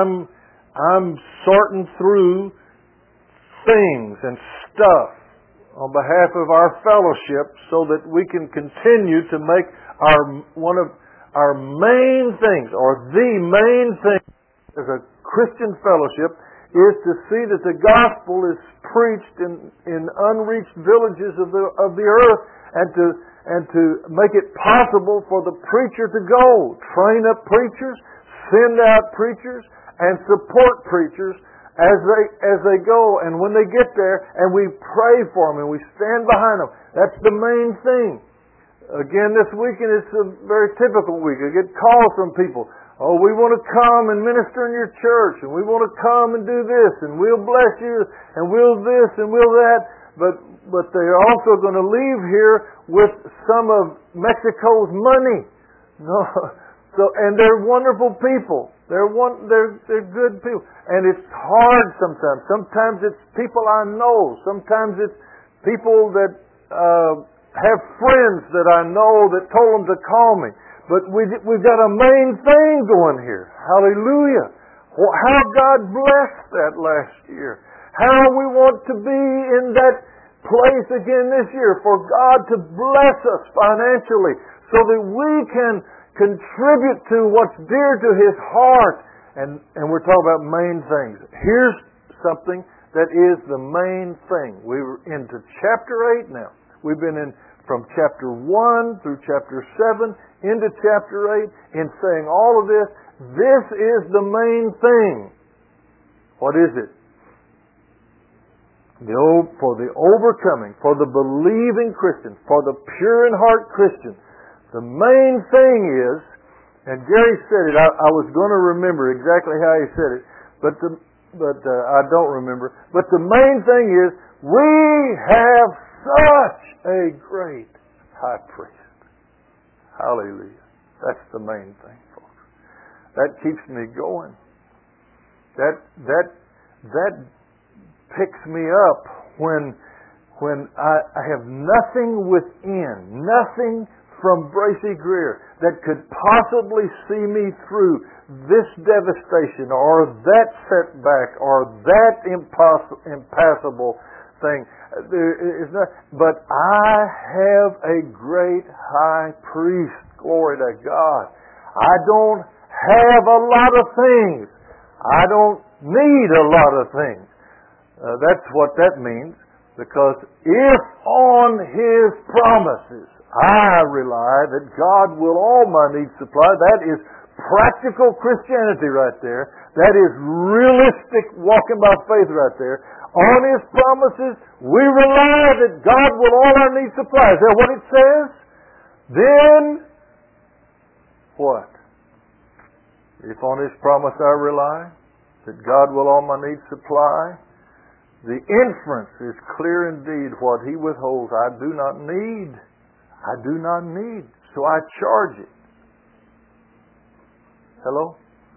I'm sorting through things and stuff on behalf of our fellowship so that we can continue to make one of our main things, or the main thing as a Christian fellowship, is to see that the gospel is preached in unreached villages of the earth, and to make it possible for the preacher to go, train up preachers, send out preachers, and support preachers as they go, and when they get there, and we pray for them and we stand behind them. That's the main thing. Again, this weekend it's a very typical week. I get calls from people. Oh, we want to come and minister in your church, and we want to come and do this, and we'll bless you, and we'll this, and we'll that. But they're also going to leave here with some of Mexico's money. No, and they're wonderful people. They're good people, and it's hard sometimes. Sometimes it's people I know. Sometimes it's people that have friends that I know that told them to call me. But we've got a main thing going here. Hallelujah! How God blessed that last year. How we want to be in that place again this year for God to bless us financially so that we can contribute to what's dear to His heart. And we're talking about main things. Here's something that is the main thing. We're into chapter 8 now. We've been in from chapter 1 through chapter 7 into chapter 8 in saying all of this. This is the main thing. What is it? For the overcoming, for the believing Christian, for the pure in heart Christian, the main thing is, and Gary said it, I was going to remember exactly how he said it, but I don't remember. But the main thing is, we have such a great high priest. Hallelujah. That's the main thing, folks. That keeps me going. That picks me up when I have nothing within, nothing from Bracy Greer that could possibly see me through this devastation or that setback or that impassable thing. There is not, but I have a great high priest. Glory to God. I don't have a lot of things. I don't need a lot of things. That's what that means. Because if on His promises I rely that God will all my needs supply, that is practical Christianity right there. That is realistic walking by faith right there. On His promises, we rely that God will all our needs supply. Is that what it says? Then, what? If on His promise I rely that God will all my needs supply, the inference is clear indeed. What He withholds, I do not need. I do not need. So I charge it. Hello?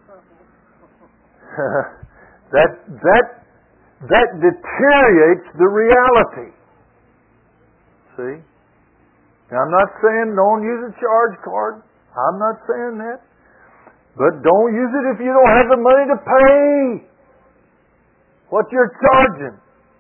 That deteriorates the reality. See? Now, I'm not saying don't use a charge card. I'm not saying that. But don't use it if you don't have the money to pay what you're charging.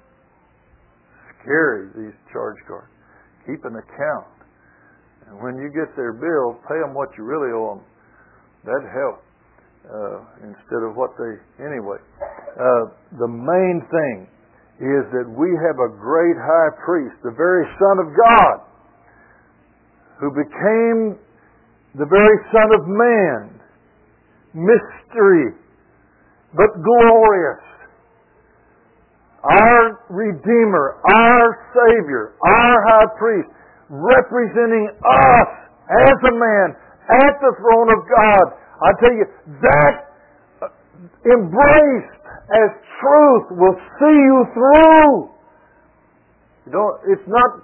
Scary, these charge cards. Keep an account. And when you get their bill, pay them what you really owe them. That helps. Instead of what they... Anyway. The main thing is that we have a great high priest, the very Son of God, who became the very Son of Man. Mystery, but glorious. Our Redeemer, our Savior, our High Priest, representing us as a man at the throne of God. I tell you, that embraced as truth will see you through. You know, it's not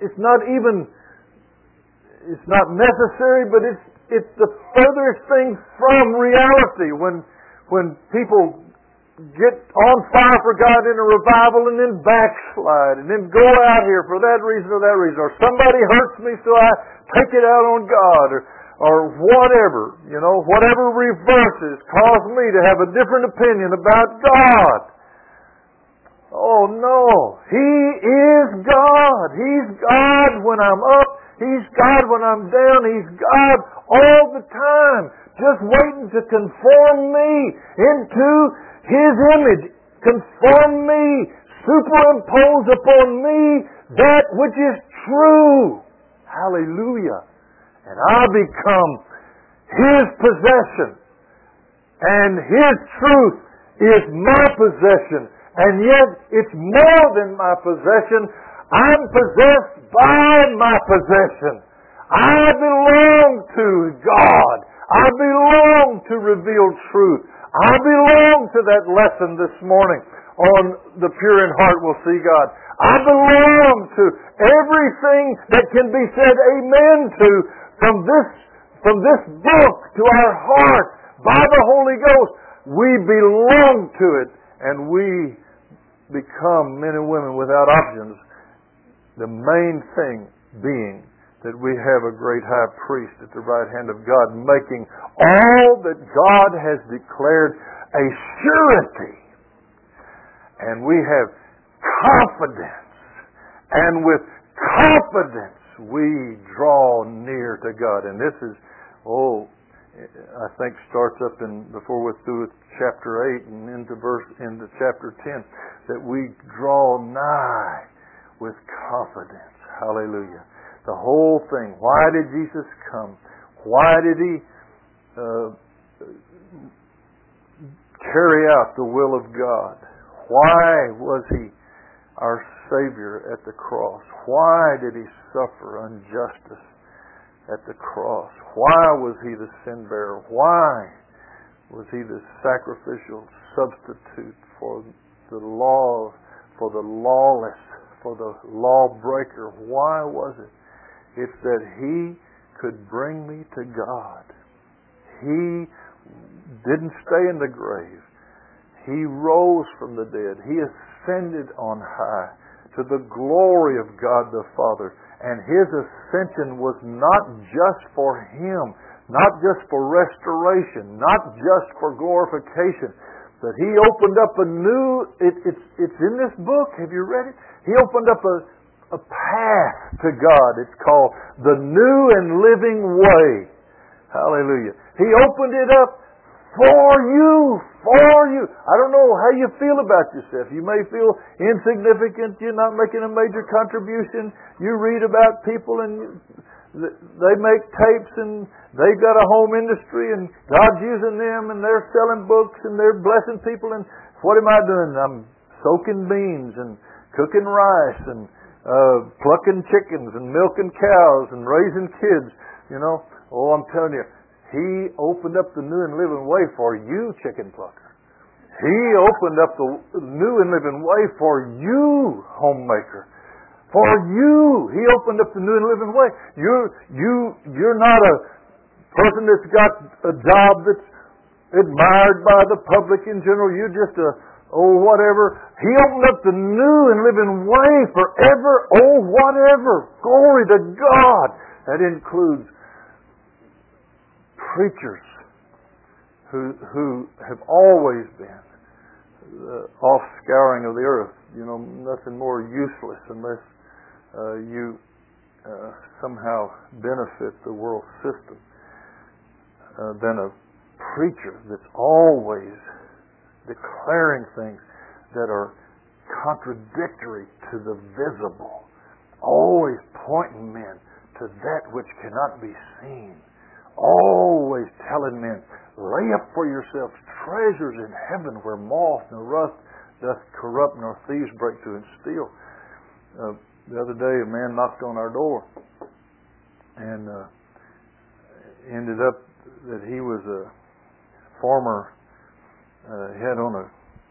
necessary, but it's the furthest thing from reality when people get on fire for God in a revival and then backslide and then go out here for that reason or that reason, or somebody hurts me so I take it out on God, or whatever, you know, whatever reverses cause me to have a different opinion about God. Oh no, He is God. I'm up. He's God when I'm down. He's God all the time. Just waiting to conform me into His image. Conform me. Superimpose upon me that which is true. Hallelujah. And I become His possession. And His truth is my possession. And yet it's more than my possession. I'm possessed by my possession. I belong to God. I belong to revealed truth. I belong to that lesson this morning on the pure in heart will see God. I belong to everything that can be said amen to from this book to our heart by the Holy Ghost. We belong to it, and we become men and women without options. The main thing being that we have a great high priest at the right hand of God, making all that God has declared a surety. And we have confidence. And with confidence we draw near to God. And this is, I think starts up before we're through with chapter 8 and into chapter 10, that we draw nigh with confidence. Hallelujah. The whole thing. Why did Jesus come? Why did He carry out the will of God? Why was He our Savior at the cross? Why did He suffer injustice at the cross? Why was He the sin bearer? Why was He the sacrificial substitute for the law, for the lawless, for the lawbreaker? Why was it? It's that He could bring me to God. He didn't stay in the grave. He rose from the dead. He ascended on high to the glory of God the Father. And His ascension was not just for Him, not just for restoration, not just for glorification, but He opened up a new, it's in this book, have you read it? He opened up a path to God. It's called the New and Living Way. Hallelujah. He opened it up for you. I don't know how you feel about yourself. You may feel insignificant. You're not making a major contribution. You read about people and they make tapes and they've got a home industry and God's using them and they're selling books and they're blessing people. And what am I doing? I'm soaking beans and cooking rice and plucking chickens and milking cows and raising kids, you know. Oh, I'm telling you, He opened up the new and living way for you, chicken plucker. He opened up the new and living way for you, homemaker. For you. He opened up the new and living way. You're not a person that's got a job that's admired by the public in general. You're just whatever. He opened up the new and living way forever. Whatever. Glory to God. That includes preachers who have always been offscouring of the earth. You know, nothing more useless unless you somehow benefit the world system than a preacher that's always declaring things that are contradictory to the visible, always pointing men to that which cannot be seen, always telling men, lay up for yourselves treasures in heaven where moth nor rust doth corrupt nor thieves break through and steal. The other day a man knocked on our door and ended up that he was a former had on a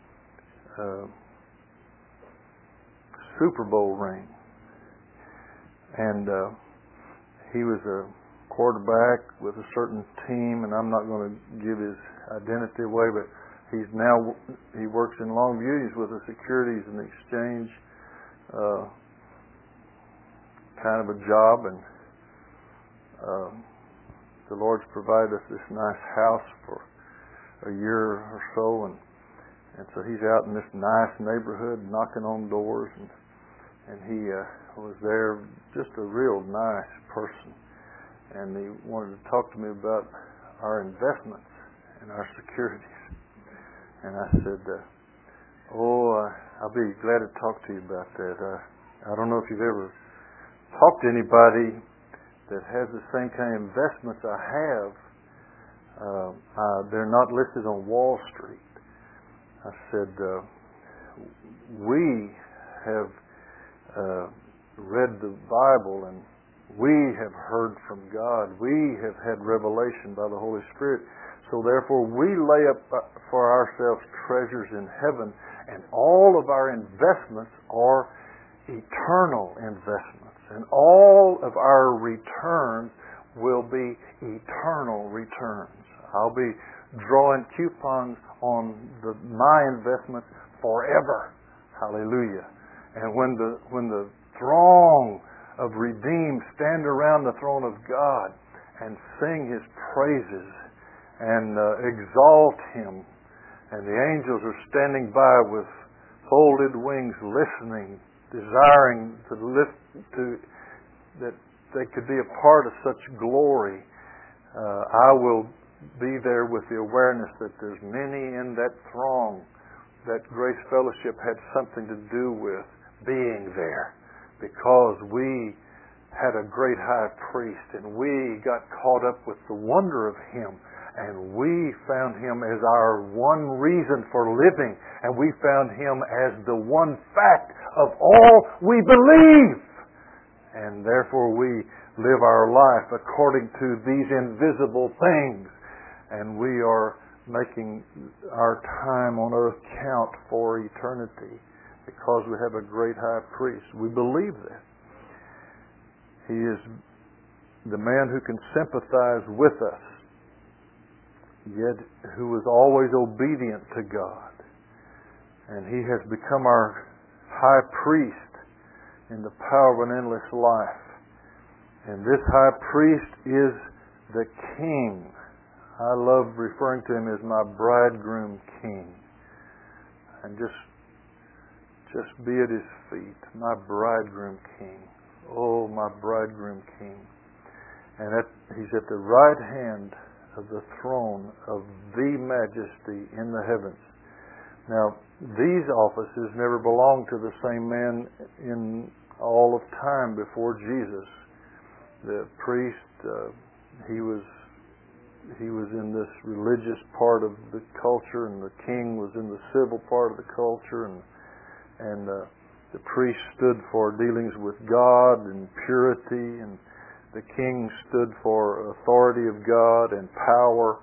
Super Bowl ring, and he was a quarterback with a certain team, and I'm not going to give his identity away, but he works in Longview. He's with the Securities and Exchange kind of a job, and the Lord's provided us this nice house for a year or so, and so he's out in this nice neighborhood knocking on doors, and and he was there, just a real nice person. And he wanted to talk to me about our investments and our securities. And I said, I'll be glad to talk to you about that. I don't know if you've ever talked to anybody that has the same kind of investments I have. They're not listed on Wall Street. I said, we have read the Bible, and we have heard from God. We have had revelation by the Holy Spirit. So therefore we lay up for ourselves treasures in heaven, and all of our investments are eternal investments, and all of our returns will be eternal returns. I'll be drawing coupons on my investments forever. Hallelujah. And when the throng of redeemed stand around the throne of God and sing His praises and exalt Him, and the angels are standing by with folded wings, listening, desiring that they could be a part of such glory, I will be there with the awareness that there's many in that throng that Grace Fellowship had something to do with being there, because we had a great high priest, and we got caught up with the wonder of Him, and we found Him as our one reason for living, and we found Him as the one fact of all we believe, and therefore we live our life according to these invisible things, and we are making our time on earth count for eternity because we have a great high priest. We believe that. He is the man who can sympathize with us, yet who is always obedient to God. And He has become our high priest in the power of an endless life. And this high priest is the King. I love referring to Him as my bridegroom King. And just be at His feet, my bridegroom King. Oh, my bridegroom King. And He's at the right hand of the throne of the Majesty in the heavens. Now, these offices never belonged to the same man in all of time before Jesus. The priest, he was in this religious part of the culture, and the king was in the civil part of the culture, and the priest stood for dealings with God and purity, and the king stood for authority of God and power.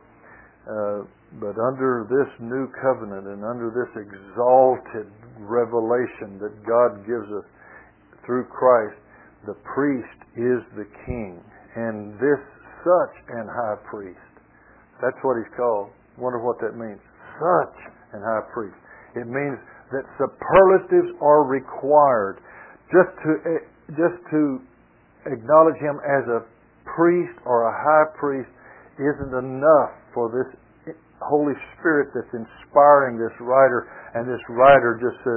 But under this new covenant and under this exalted revelation that God gives us through Christ, the priest is the king. And this such an high priest. That's what he's called. Wonder what that means. Such an high priest. It means that superlatives are required. Just to acknowledge him as a priest or a high priest isn't enough for this Holy Spirit that's inspiring this writer, and this writer just says,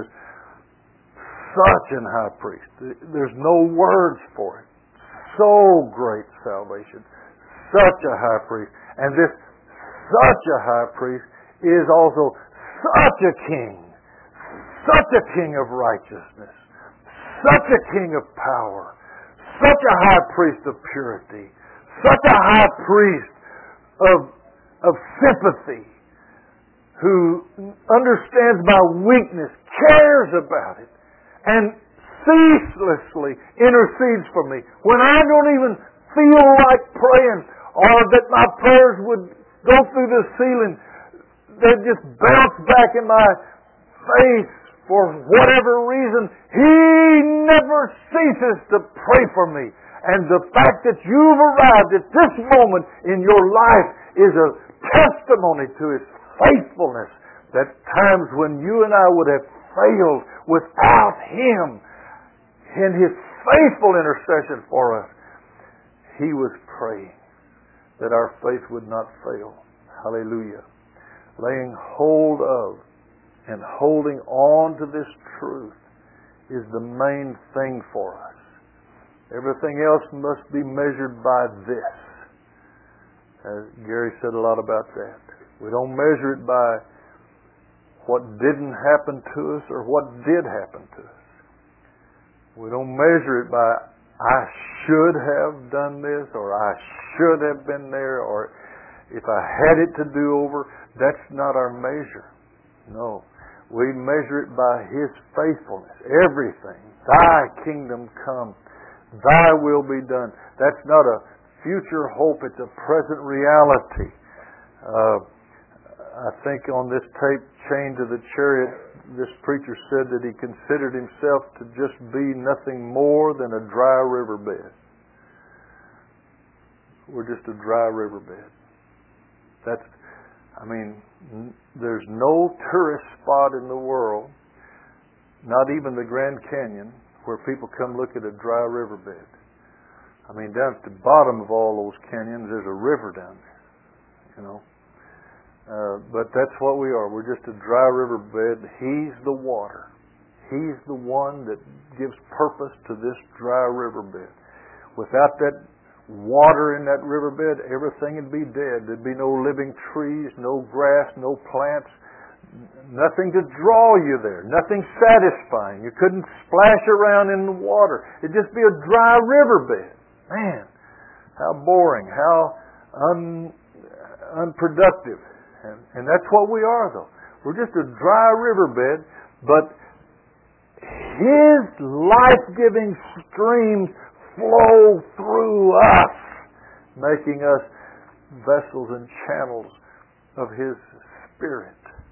such an high priest. There's no words for it. So great salvation. Such a high priest. And this such a high priest is also such a king. Such a king of righteousness. Such a king of power. Such a high priest of purity. Such a high priest of sympathy, who understands my weakness, cares about it, and ceaselessly intercedes for me. When I don't even feel like praying, or that my prayers would go through the ceiling, they just bounce back in my face for whatever reason, He never ceases to pray for me. And the fact that you've arrived at this moment in your life is a testimony to His faithfulness, that times when you and I would have failed without Him in His faithful intercession for us, He was praying that our faith would not fail. Hallelujah. Laying hold of and holding on to this truth is the main thing for us. Everything else must be measured by this. As Gary said a lot about that. We don't measure it by what didn't happen to us or what did happen to us. We don't measure it by, I should have done this, or I should have been there, or if I had it to do over. That's not our measure. No. We measure it by His faithfulness. Everything. Thy kingdom come. Thy will be done. That's not a future hope. It's a present reality. I think on this tape, Chained to the Chariot, this preacher said that he considered himself to just be nothing more than a dry riverbed. We're just a dry riverbed. There's no tourist spot in the world, not even the Grand Canyon, where people come look at a dry riverbed. Down at the bottom of all those canyons, there's a river down there, But that's what we are. We're just a dry riverbed. He's the water. He's the one that gives purpose to this dry riverbed. Without that water in that riverbed, everything would be dead. There'd be no living trees, no grass, no plants, nothing to draw you there, nothing satisfying. You couldn't splash around in the water. It'd just be a dry riverbed. Man, how boring, how unproductive. And that's what we are, though. We're just a dry riverbed, but His life-giving streams flow through us, making us vessels and channels of His Spirit.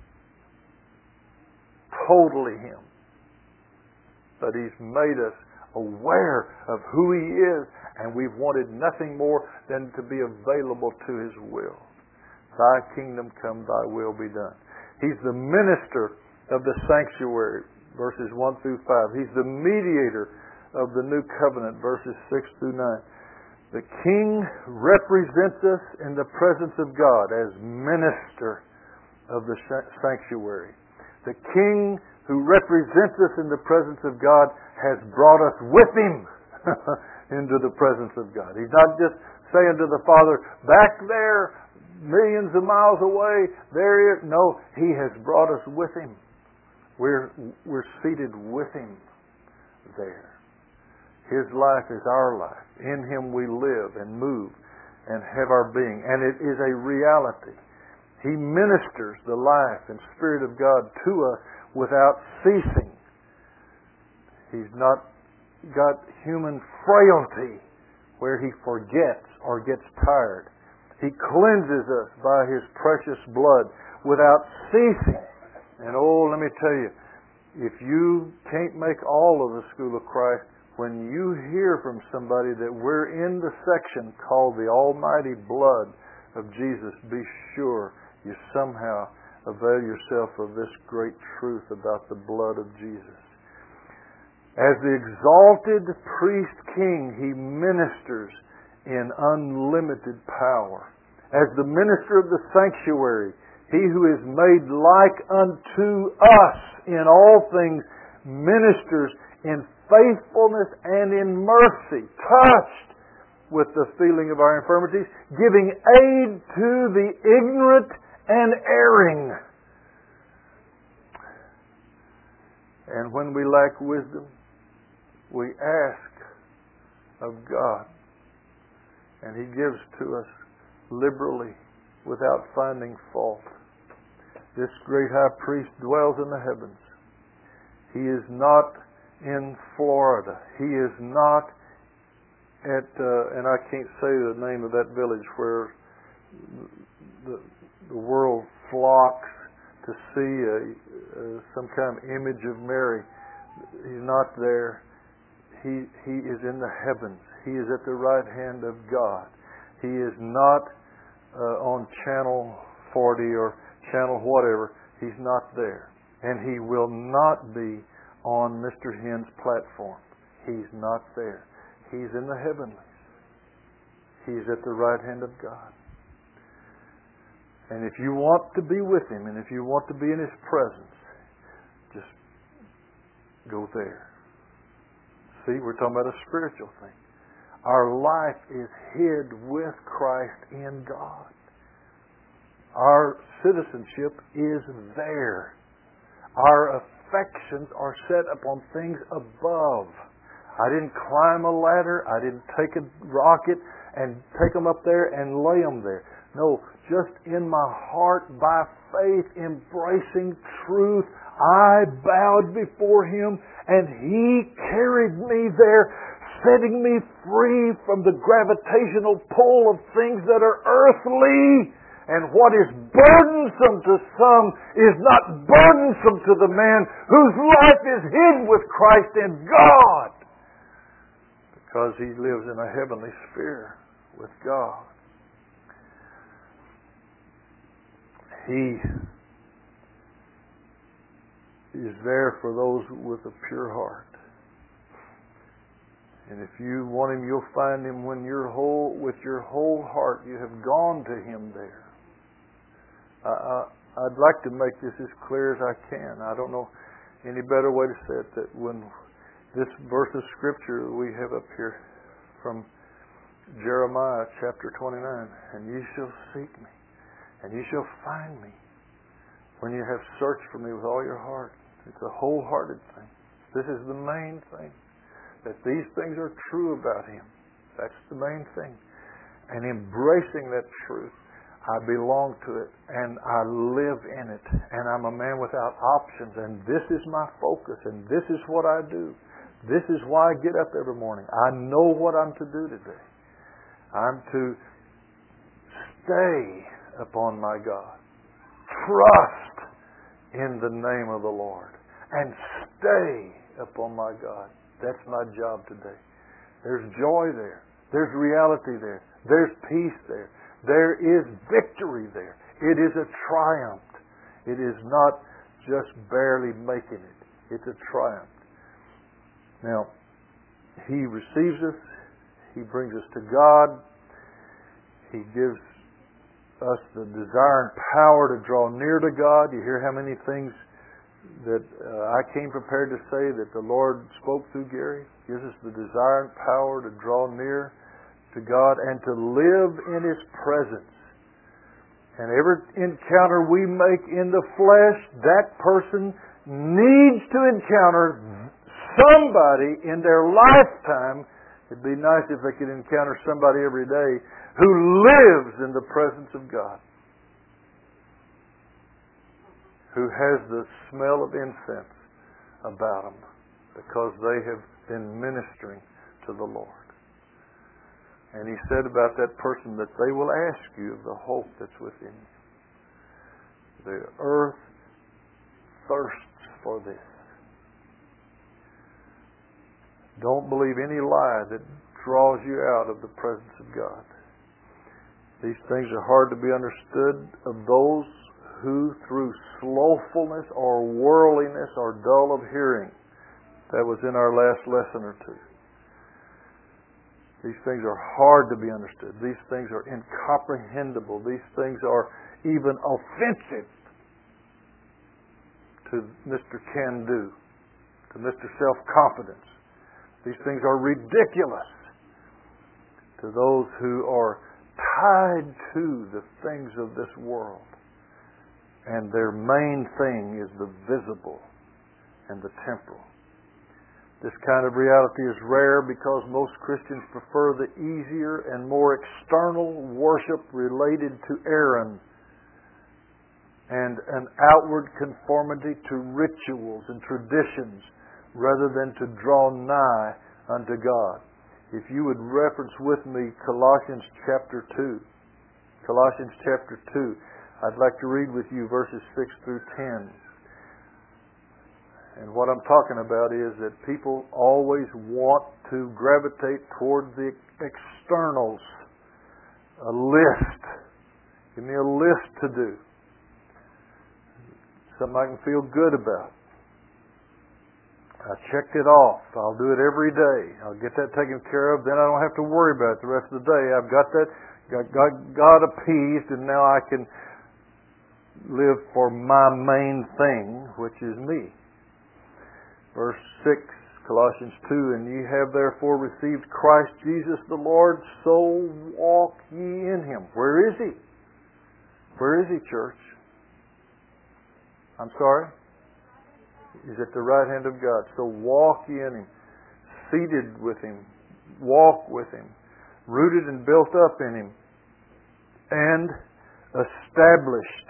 Totally Him. But He's made us aware of who He is, and we've wanted nothing more than to be available to His will. Thy kingdom come, Thy will be done. He's the minister of the sanctuary, verses 1 through 5. He's the mediator of the new covenant, verses 6 through 9. The King represents us in the presence of God as minister of the sanctuary. The King who represents us in the presence of God has brought us with Him into the presence of God. He's not just saying to the Father, back there, millions of miles away, there He is. No, He has brought us with Him. We're seated with Him there. His life is our life. In Him we live and move and have our being. And it is a reality. He ministers the life and Spirit of God to us without ceasing. He's not got human frailty where He forgets or gets tired. He cleanses us by His precious blood without ceasing. And let me tell you, if you can't make all of the School of Christ, when you hear from somebody that we're in the section called the Almighty Blood of Jesus, be sure you somehow avail yourself of this great truth about the blood of Jesus. As the exalted priest king, He ministers in unlimited power. As the minister of the sanctuary, He who is made like unto us in all things ministers in faithfulness and in mercy, touched with the feeling of our infirmities, giving aid to the ignorant and erring. And when we lack wisdom, we ask of God, and He gives to us liberally without finding fault. This great high priest dwells in the heavens. He is not in Florida. He is not at, and I can't say the name of that village where the world flocks to see some kind of image of Mary. He's not there. He is in the heavens. He is at the right hand of God. He is not on channel 40 or channel whatever. He's not there. And He will not be on Mr. Hinn's platform. He's not there. He's in the heavenlies. He's at the right hand of God. And if you want to be with Him, and if you want to be in His presence, just go there. See, we're talking about a spiritual thing. Our life is hid with Christ in God. Our citizenship is there. Our affections are set upon things above. I didn't climb a ladder. I didn't take a rocket and take them up there and lay them there. No, just in my heart, by faith, embracing truth, I bowed before Him and He carried me there, setting me free from the gravitational pull of things that are earthly. And what is burdensome to some is not burdensome to the man whose life is hid with Christ in God, because he lives in a heavenly sphere with God. He is there for those with a pure heart. And if you want Him, you'll find Him when with your whole heart you have gone to Him there. I'd like to make this as clear as I can. I don't know any better way to say it, that when this verse of Scripture we have up here from Jeremiah chapter 29, and you shall seek me, and you shall find me when you have searched for me with all your heart. It's a wholehearted thing. This is the main thing, that these things are true about Him. That's the main thing. And embracing that truth, I belong to it, and I live in it, and I'm a man without options, and this is my focus, and this is what I do. This is why I get up every morning. I know what I'm to do today. I'm to stay upon my God, trust in the name of the Lord, and stay upon my God. That's my job today. There's joy there. There's reality there. There's peace there. There is victory there. It is a triumph. It is not just barely making it. It's a triumph. Now, He receives us. He brings us to God. He gives us the desire and power to draw near to God. You hear how many things that I came prepared to say that the Lord spoke through Gary. He gives us the desire and power to draw near to God and to live in His presence. And every encounter we make in the flesh, that person needs to encounter somebody in their lifetime. It'd be nice if they could encounter somebody every day who lives in the presence of God, who has the smell of incense about them because they have been ministering to the Lord. And He said about that person that they will ask you of the hope that's within you. The earth thirsts for this. Don't believe any lie that draws you out of the presence of God. These things are hard to be understood of those who through slothfulness or worldliness are dull of hearing. That was in our last lesson or two. These things are hard to be understood. These things are incomprehensible. These things are even offensive to Mr. Can-Do, to Mr. Self-Confidence. These things are ridiculous to those who are tied to the things of this world. And their main thing is the visible and the temporal. This kind of reality is rare because most Christians prefer the easier and more external worship related to Aaron and an outward conformity to rituals and traditions rather than to draw nigh unto God. If you would reference with me Colossians chapter 2. Colossians chapter 2. I'd like to read with you verses 6 through 10. And what I'm talking about is that people always want to gravitate toward the externals. A list. Give me a list to do. Something I can feel good about. I checked it off. I'll do it every day. I'll get that taken care of. Then I don't have to worry about it the rest of the day. I've got that, got God appeased, and now I can live for my main thing, which is me. Verse 6, Colossians 2, and ye have therefore received Christ Jesus the Lord, so walk ye in Him. Where is He? Where is He, church? I'm sorry? He's at the right hand of God. So walk ye in Him. Seated with Him. Walk with Him. Rooted and built up in Him. And established.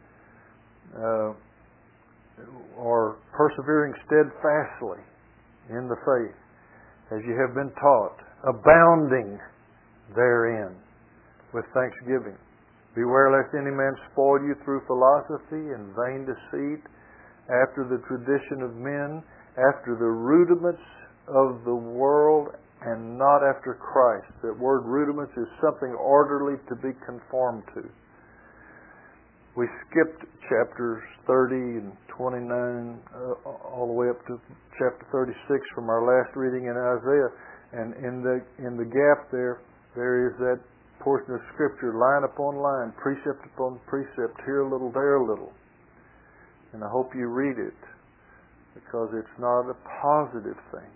Or persevering steadfastly in the faith, as you have been taught, abounding therein with thanksgiving. Beware lest any man spoil you through philosophy and vain deceit, after the tradition of men, after the rudiments of the world, and not after Christ. That word rudiments is something orderly to be conformed to. We skipped chapters 30 and 29 all the way up to chapter 36 from our last reading in Isaiah, and in the gap there is that portion of Scripture, line upon line, precept upon precept, here a little, there a little. And I hope you read it, because it's not a positive thing.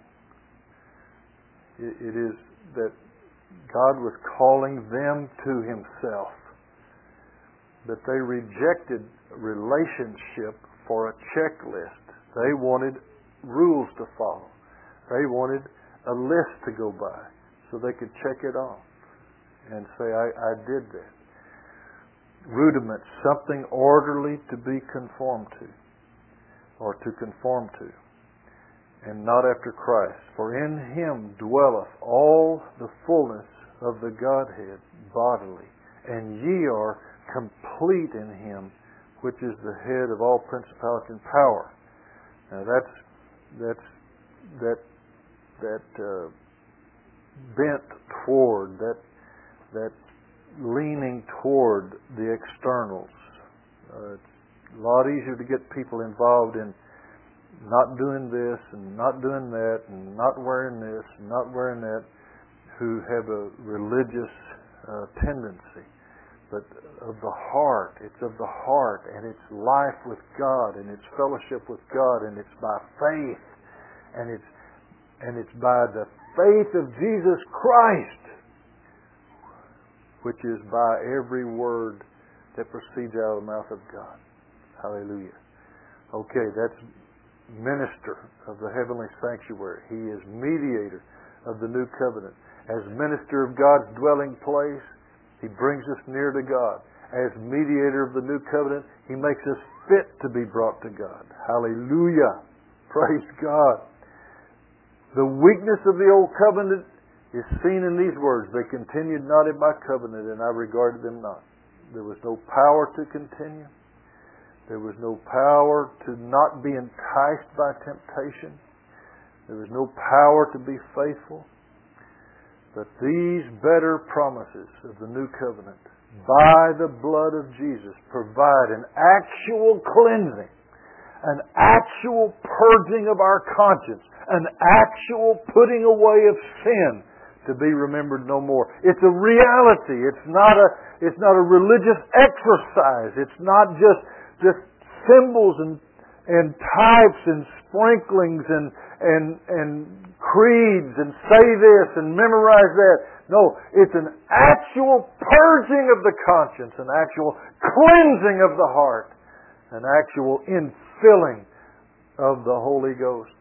It is that God was calling them to Himself, but they rejected relationship for a checklist. They wanted rules to follow. They wanted a list to go by so they could check it off and say, I did that. Rudiments, something orderly to be conformed to, or to conform to, and not after Christ. For in Him dwelleth all the fullness of the Godhead bodily, and ye are complete in Him, which is the head of all principality and power. Now that bent toward, that leaning toward the externals. It's a lot easier to get people involved in not doing this and not doing that and not wearing this and not wearing that, who have a religious tendency. But of the heart, it's of the heart, and it's life with God, and it's fellowship with God, and it's by faith, and it's by the faith of Jesus Christ, which is by every word that proceeds out of the mouth of God. Hallelujah. Okay, that's minister of the heavenly sanctuary. He is mediator of the new covenant. As minister of God's dwelling place, He brings us near to God. As mediator of the new covenant, He makes us fit to be brought to God. Hallelujah. Praise God. The weakness of the old covenant is seen in these words. They continued not in my covenant, and I regarded them not. There was no power to continue. There was no power to not be enticed by temptation. There was no power to be faithful. But these better promises of the new covenant, by the blood of Jesus, provide an actual cleansing, an actual purging of our conscience, an actual putting away of sin, to be remembered no more. It's a reality. It's not a religious exercise. It's not just symbols and types and sprinklings and creeds and say this and memorize that. No, it's an actual purging of the conscience, an actual cleansing of the heart, an actual infilling of the Holy Ghost.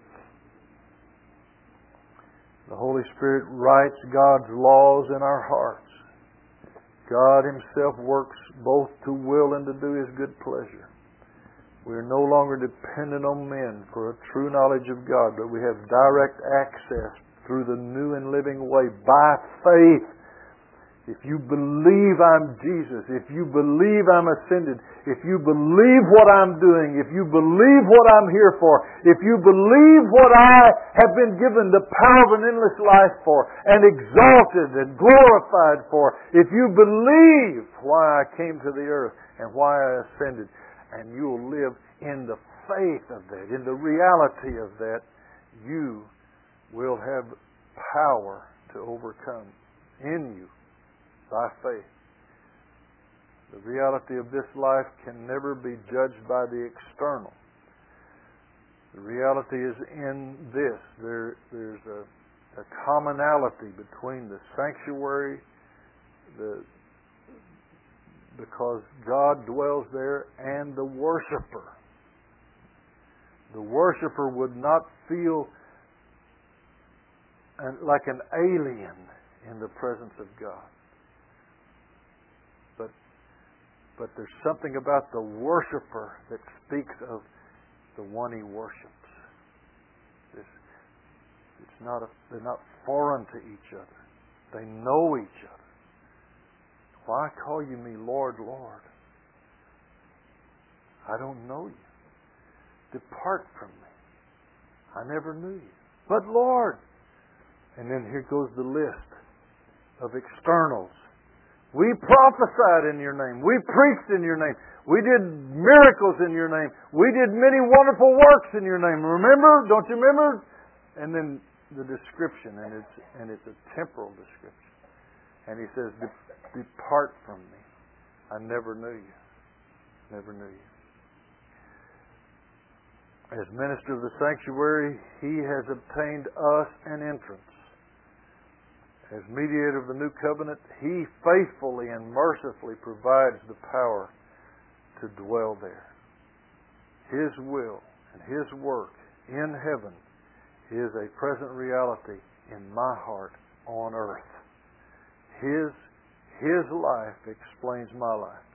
The Holy Spirit writes God's laws in our hearts. God Himself works both to will and to do His good pleasure. We are no longer dependent on men for a true knowledge of God, but we have direct access through the new and living way by faith. If you believe I'm Jesus, if you believe I'm ascended, if you believe what I'm doing, if you believe what I'm here for, if you believe what I have been given the power of an endless life for, and exalted and glorified for, if you believe why I came to the earth and why I ascended, and you will live in the faith of that, in the reality of that, you will have power to overcome in you by faith. The reality of this life can never be judged by the external. The reality is in this. There's a commonality between the sanctuary, because God dwells there, and the worshiper. The worshiper would not feel like an alien in the presence of God. But there's something about the worshiper that speaks of the one he worships. They're not foreign to each other. They know each other. Why call you me Lord, Lord? I don't know you. Depart from me. I never knew you. But Lord. And then here goes the list of externals. We prophesied in your name. We preached in your name. We did miracles in your name. We did many wonderful works in your name. Remember? Don't you remember? And then the description, and it's a temporal description. And he says, depart from me. I never knew you. Never knew you. As minister of the sanctuary, he has obtained us an entrance. As mediator of the new covenant, he faithfully and mercifully provides the power to dwell there. His will and His work in heaven is a present reality in my heart on earth. His life explains my life.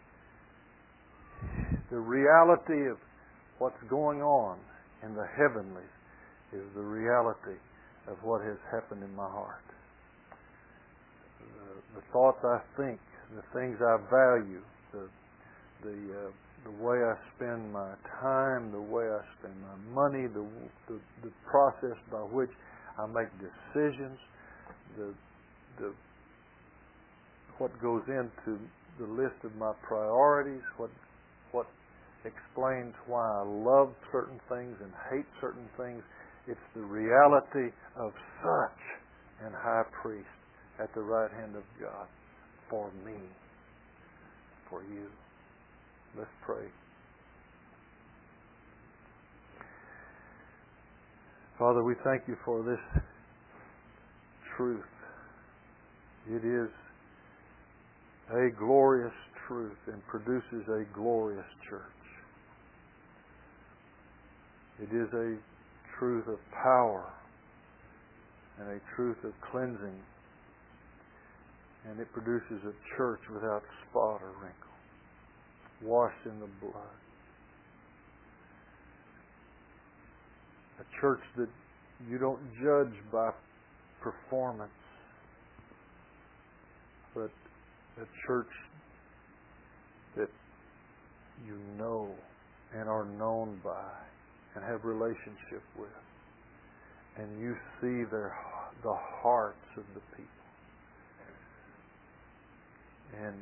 The reality of what's going on in the heavenlies is the reality of what has happened in my heart. The thoughts I think, the things I value, the way I spend my time, the way I spend my money, the process by which I make decisions, what goes into the list of my priorities, what explains why I love certain things and hate certain things. It's the reality of such an high priest at the right hand of God for me, for you. Let's pray. Father, we thank you for this truth. It is a glorious truth and produces a glorious church. It is a truth of power and a truth of cleansing. And it produces a church without spot or wrinkle, washed in the blood. A church that you don't judge by performance, but a church that you know and are known by and have relationship with. And you see the hearts of the people. And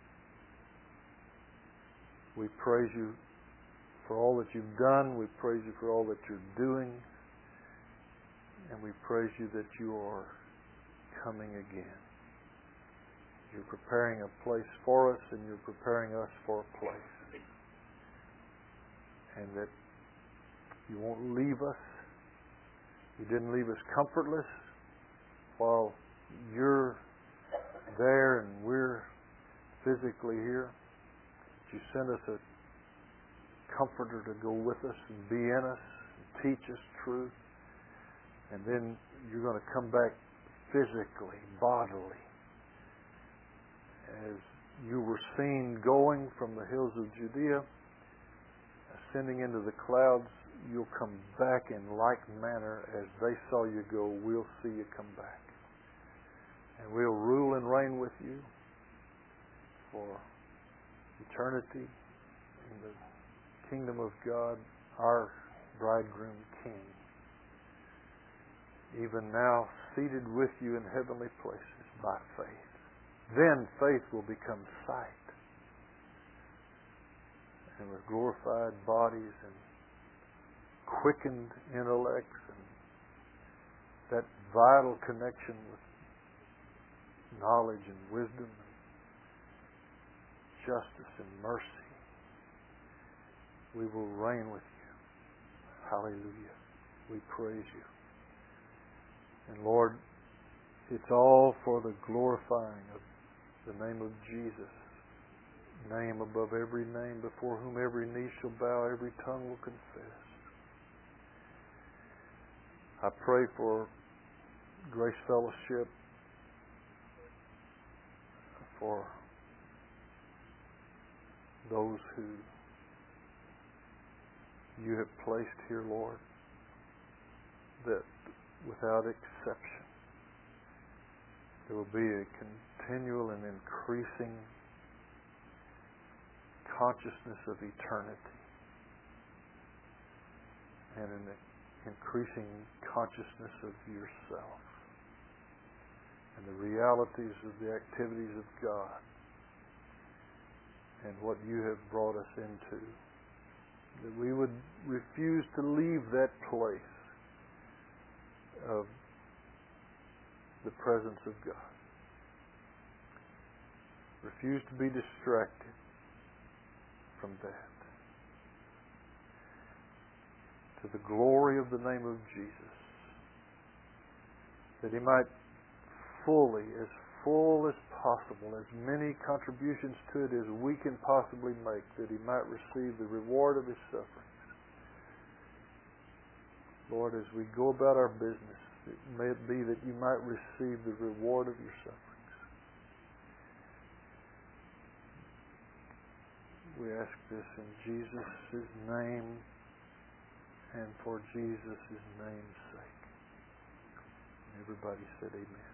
we praise you for all that you've done. We praise you for all that you're doing. And we praise you that you are coming again. You're preparing a place for us, and you're preparing us for a place. And that you won't leave us. You didn't leave us comfortless while you're there and we're physically here. You send us a comforter to go with us and be in us and teach us truth. And then you're going to come back physically, bodily. As you were seen going from the hills of Judea, ascending into the clouds, you'll come back in like manner as they saw you go. We'll see you come back. And we'll rule and reign with you for eternity in the kingdom of God, our bridegroom King. Even now, seated with you in heavenly places by faith. Then faith will become sight. And with glorified bodies and quickened intellects and that vital connection with knowledge and wisdom and justice and mercy, we will reign with you. Hallelujah. We praise you. And Lord, it's all for the glorifying of the name of Jesus. Name above every name, before whom every knee shall bow, every tongue will confess. I pray for Grace Fellowship, for those who you have placed here, Lord, that without exception there will be a continual and increasing consciousness of eternity and an increasing consciousness of yourself and the realities of the activities of God and what you have brought us into. That we would refuse to leave that place of the presence of God. Refuse to be distracted from that. To the glory of the name of Jesus. That He might fully, as full as possible, as many contributions to it as we can possibly make, that He might receive the reward of His sufferings. Lord, as we go about our business, may it be that you might receive the reward of your sufferings. We ask this in Jesus' name and for Jesus' name's sake. And everybody said amen.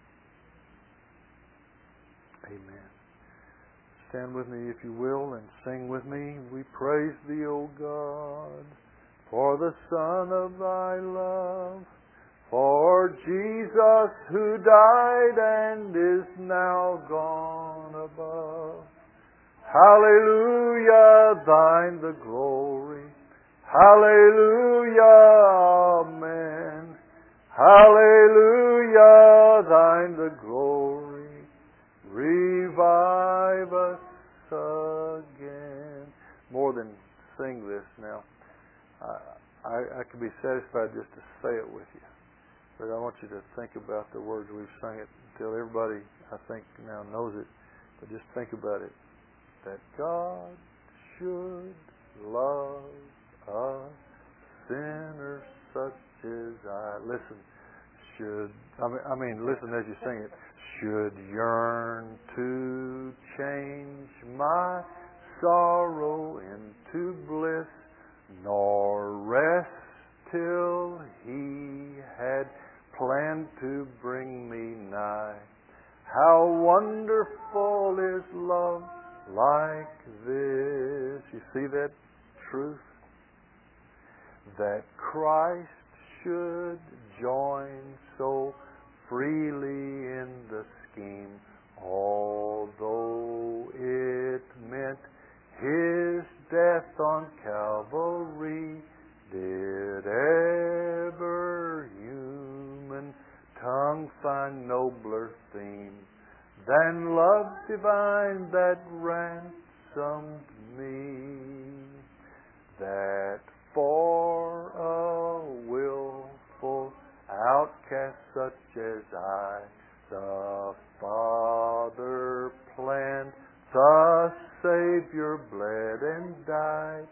Amen. Stand with me if you will and sing with me. We praise thee, O God, for the Son of thy love, for Jesus who died and is now gone above. Hallelujah, thine the glory. Hallelujah, amen. Hallelujah, thine the glory. Revive us again. More than sing this now. I could be satisfied just to say it with you. But I want you to think about the words. We've sung it until everybody, I think, now knows it. But just think about it. That God should love us sinners such as I. Listen, listen as you sing it. Should yearn to change my sorrow into bliss, nor rest till He had planned to bring me nigh. How wonderful is love like this. You see that truth? That Christ should join so freely in the scheme, although it meant His death on Calvary. Did ever human tongue find nobler theme than love divine that ransomed me? That for a willful outcast such as I, the Father planned, the Savior bled and died,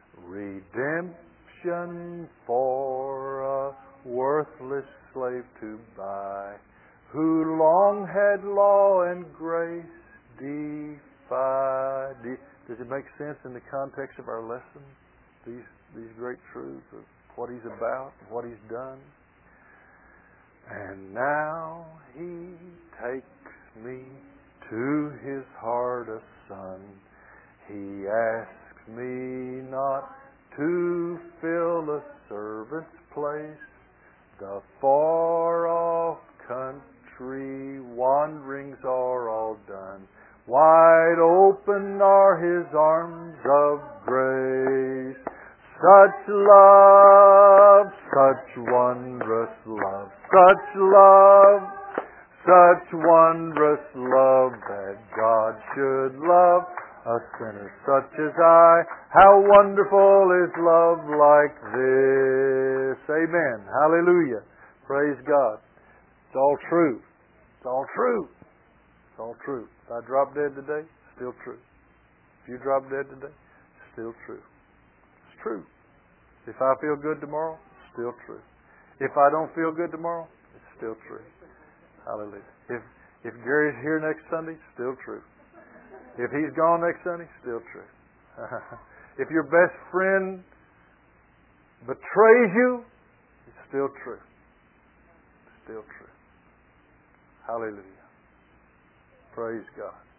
redemption for a worthless slave to buy, who long had law and grace defied. Does it make sense in the context of our lesson? These great truths of what He's about, what He's done. And now He takes me to His heart a son. He asks me not to fill a servant's place. The far-off country wanderings are all done. Wide open are His arms of grace. Such love, such wondrous love, such wondrous love that God should love a sinner such as I. How wonderful is love like this. Amen. Hallelujah. Praise God. It's all true. It's all true. It's all true. If I drop dead today, still true. If you drop dead today, still true. It's true. If I feel good tomorrow, still true. If I don't feel good tomorrow, it's still true. Hallelujah. If Gary's here next Sunday, still true. If he's gone next Sunday, still true. If your best friend betrays you, it's still true. Still true. Hallelujah. Praise God.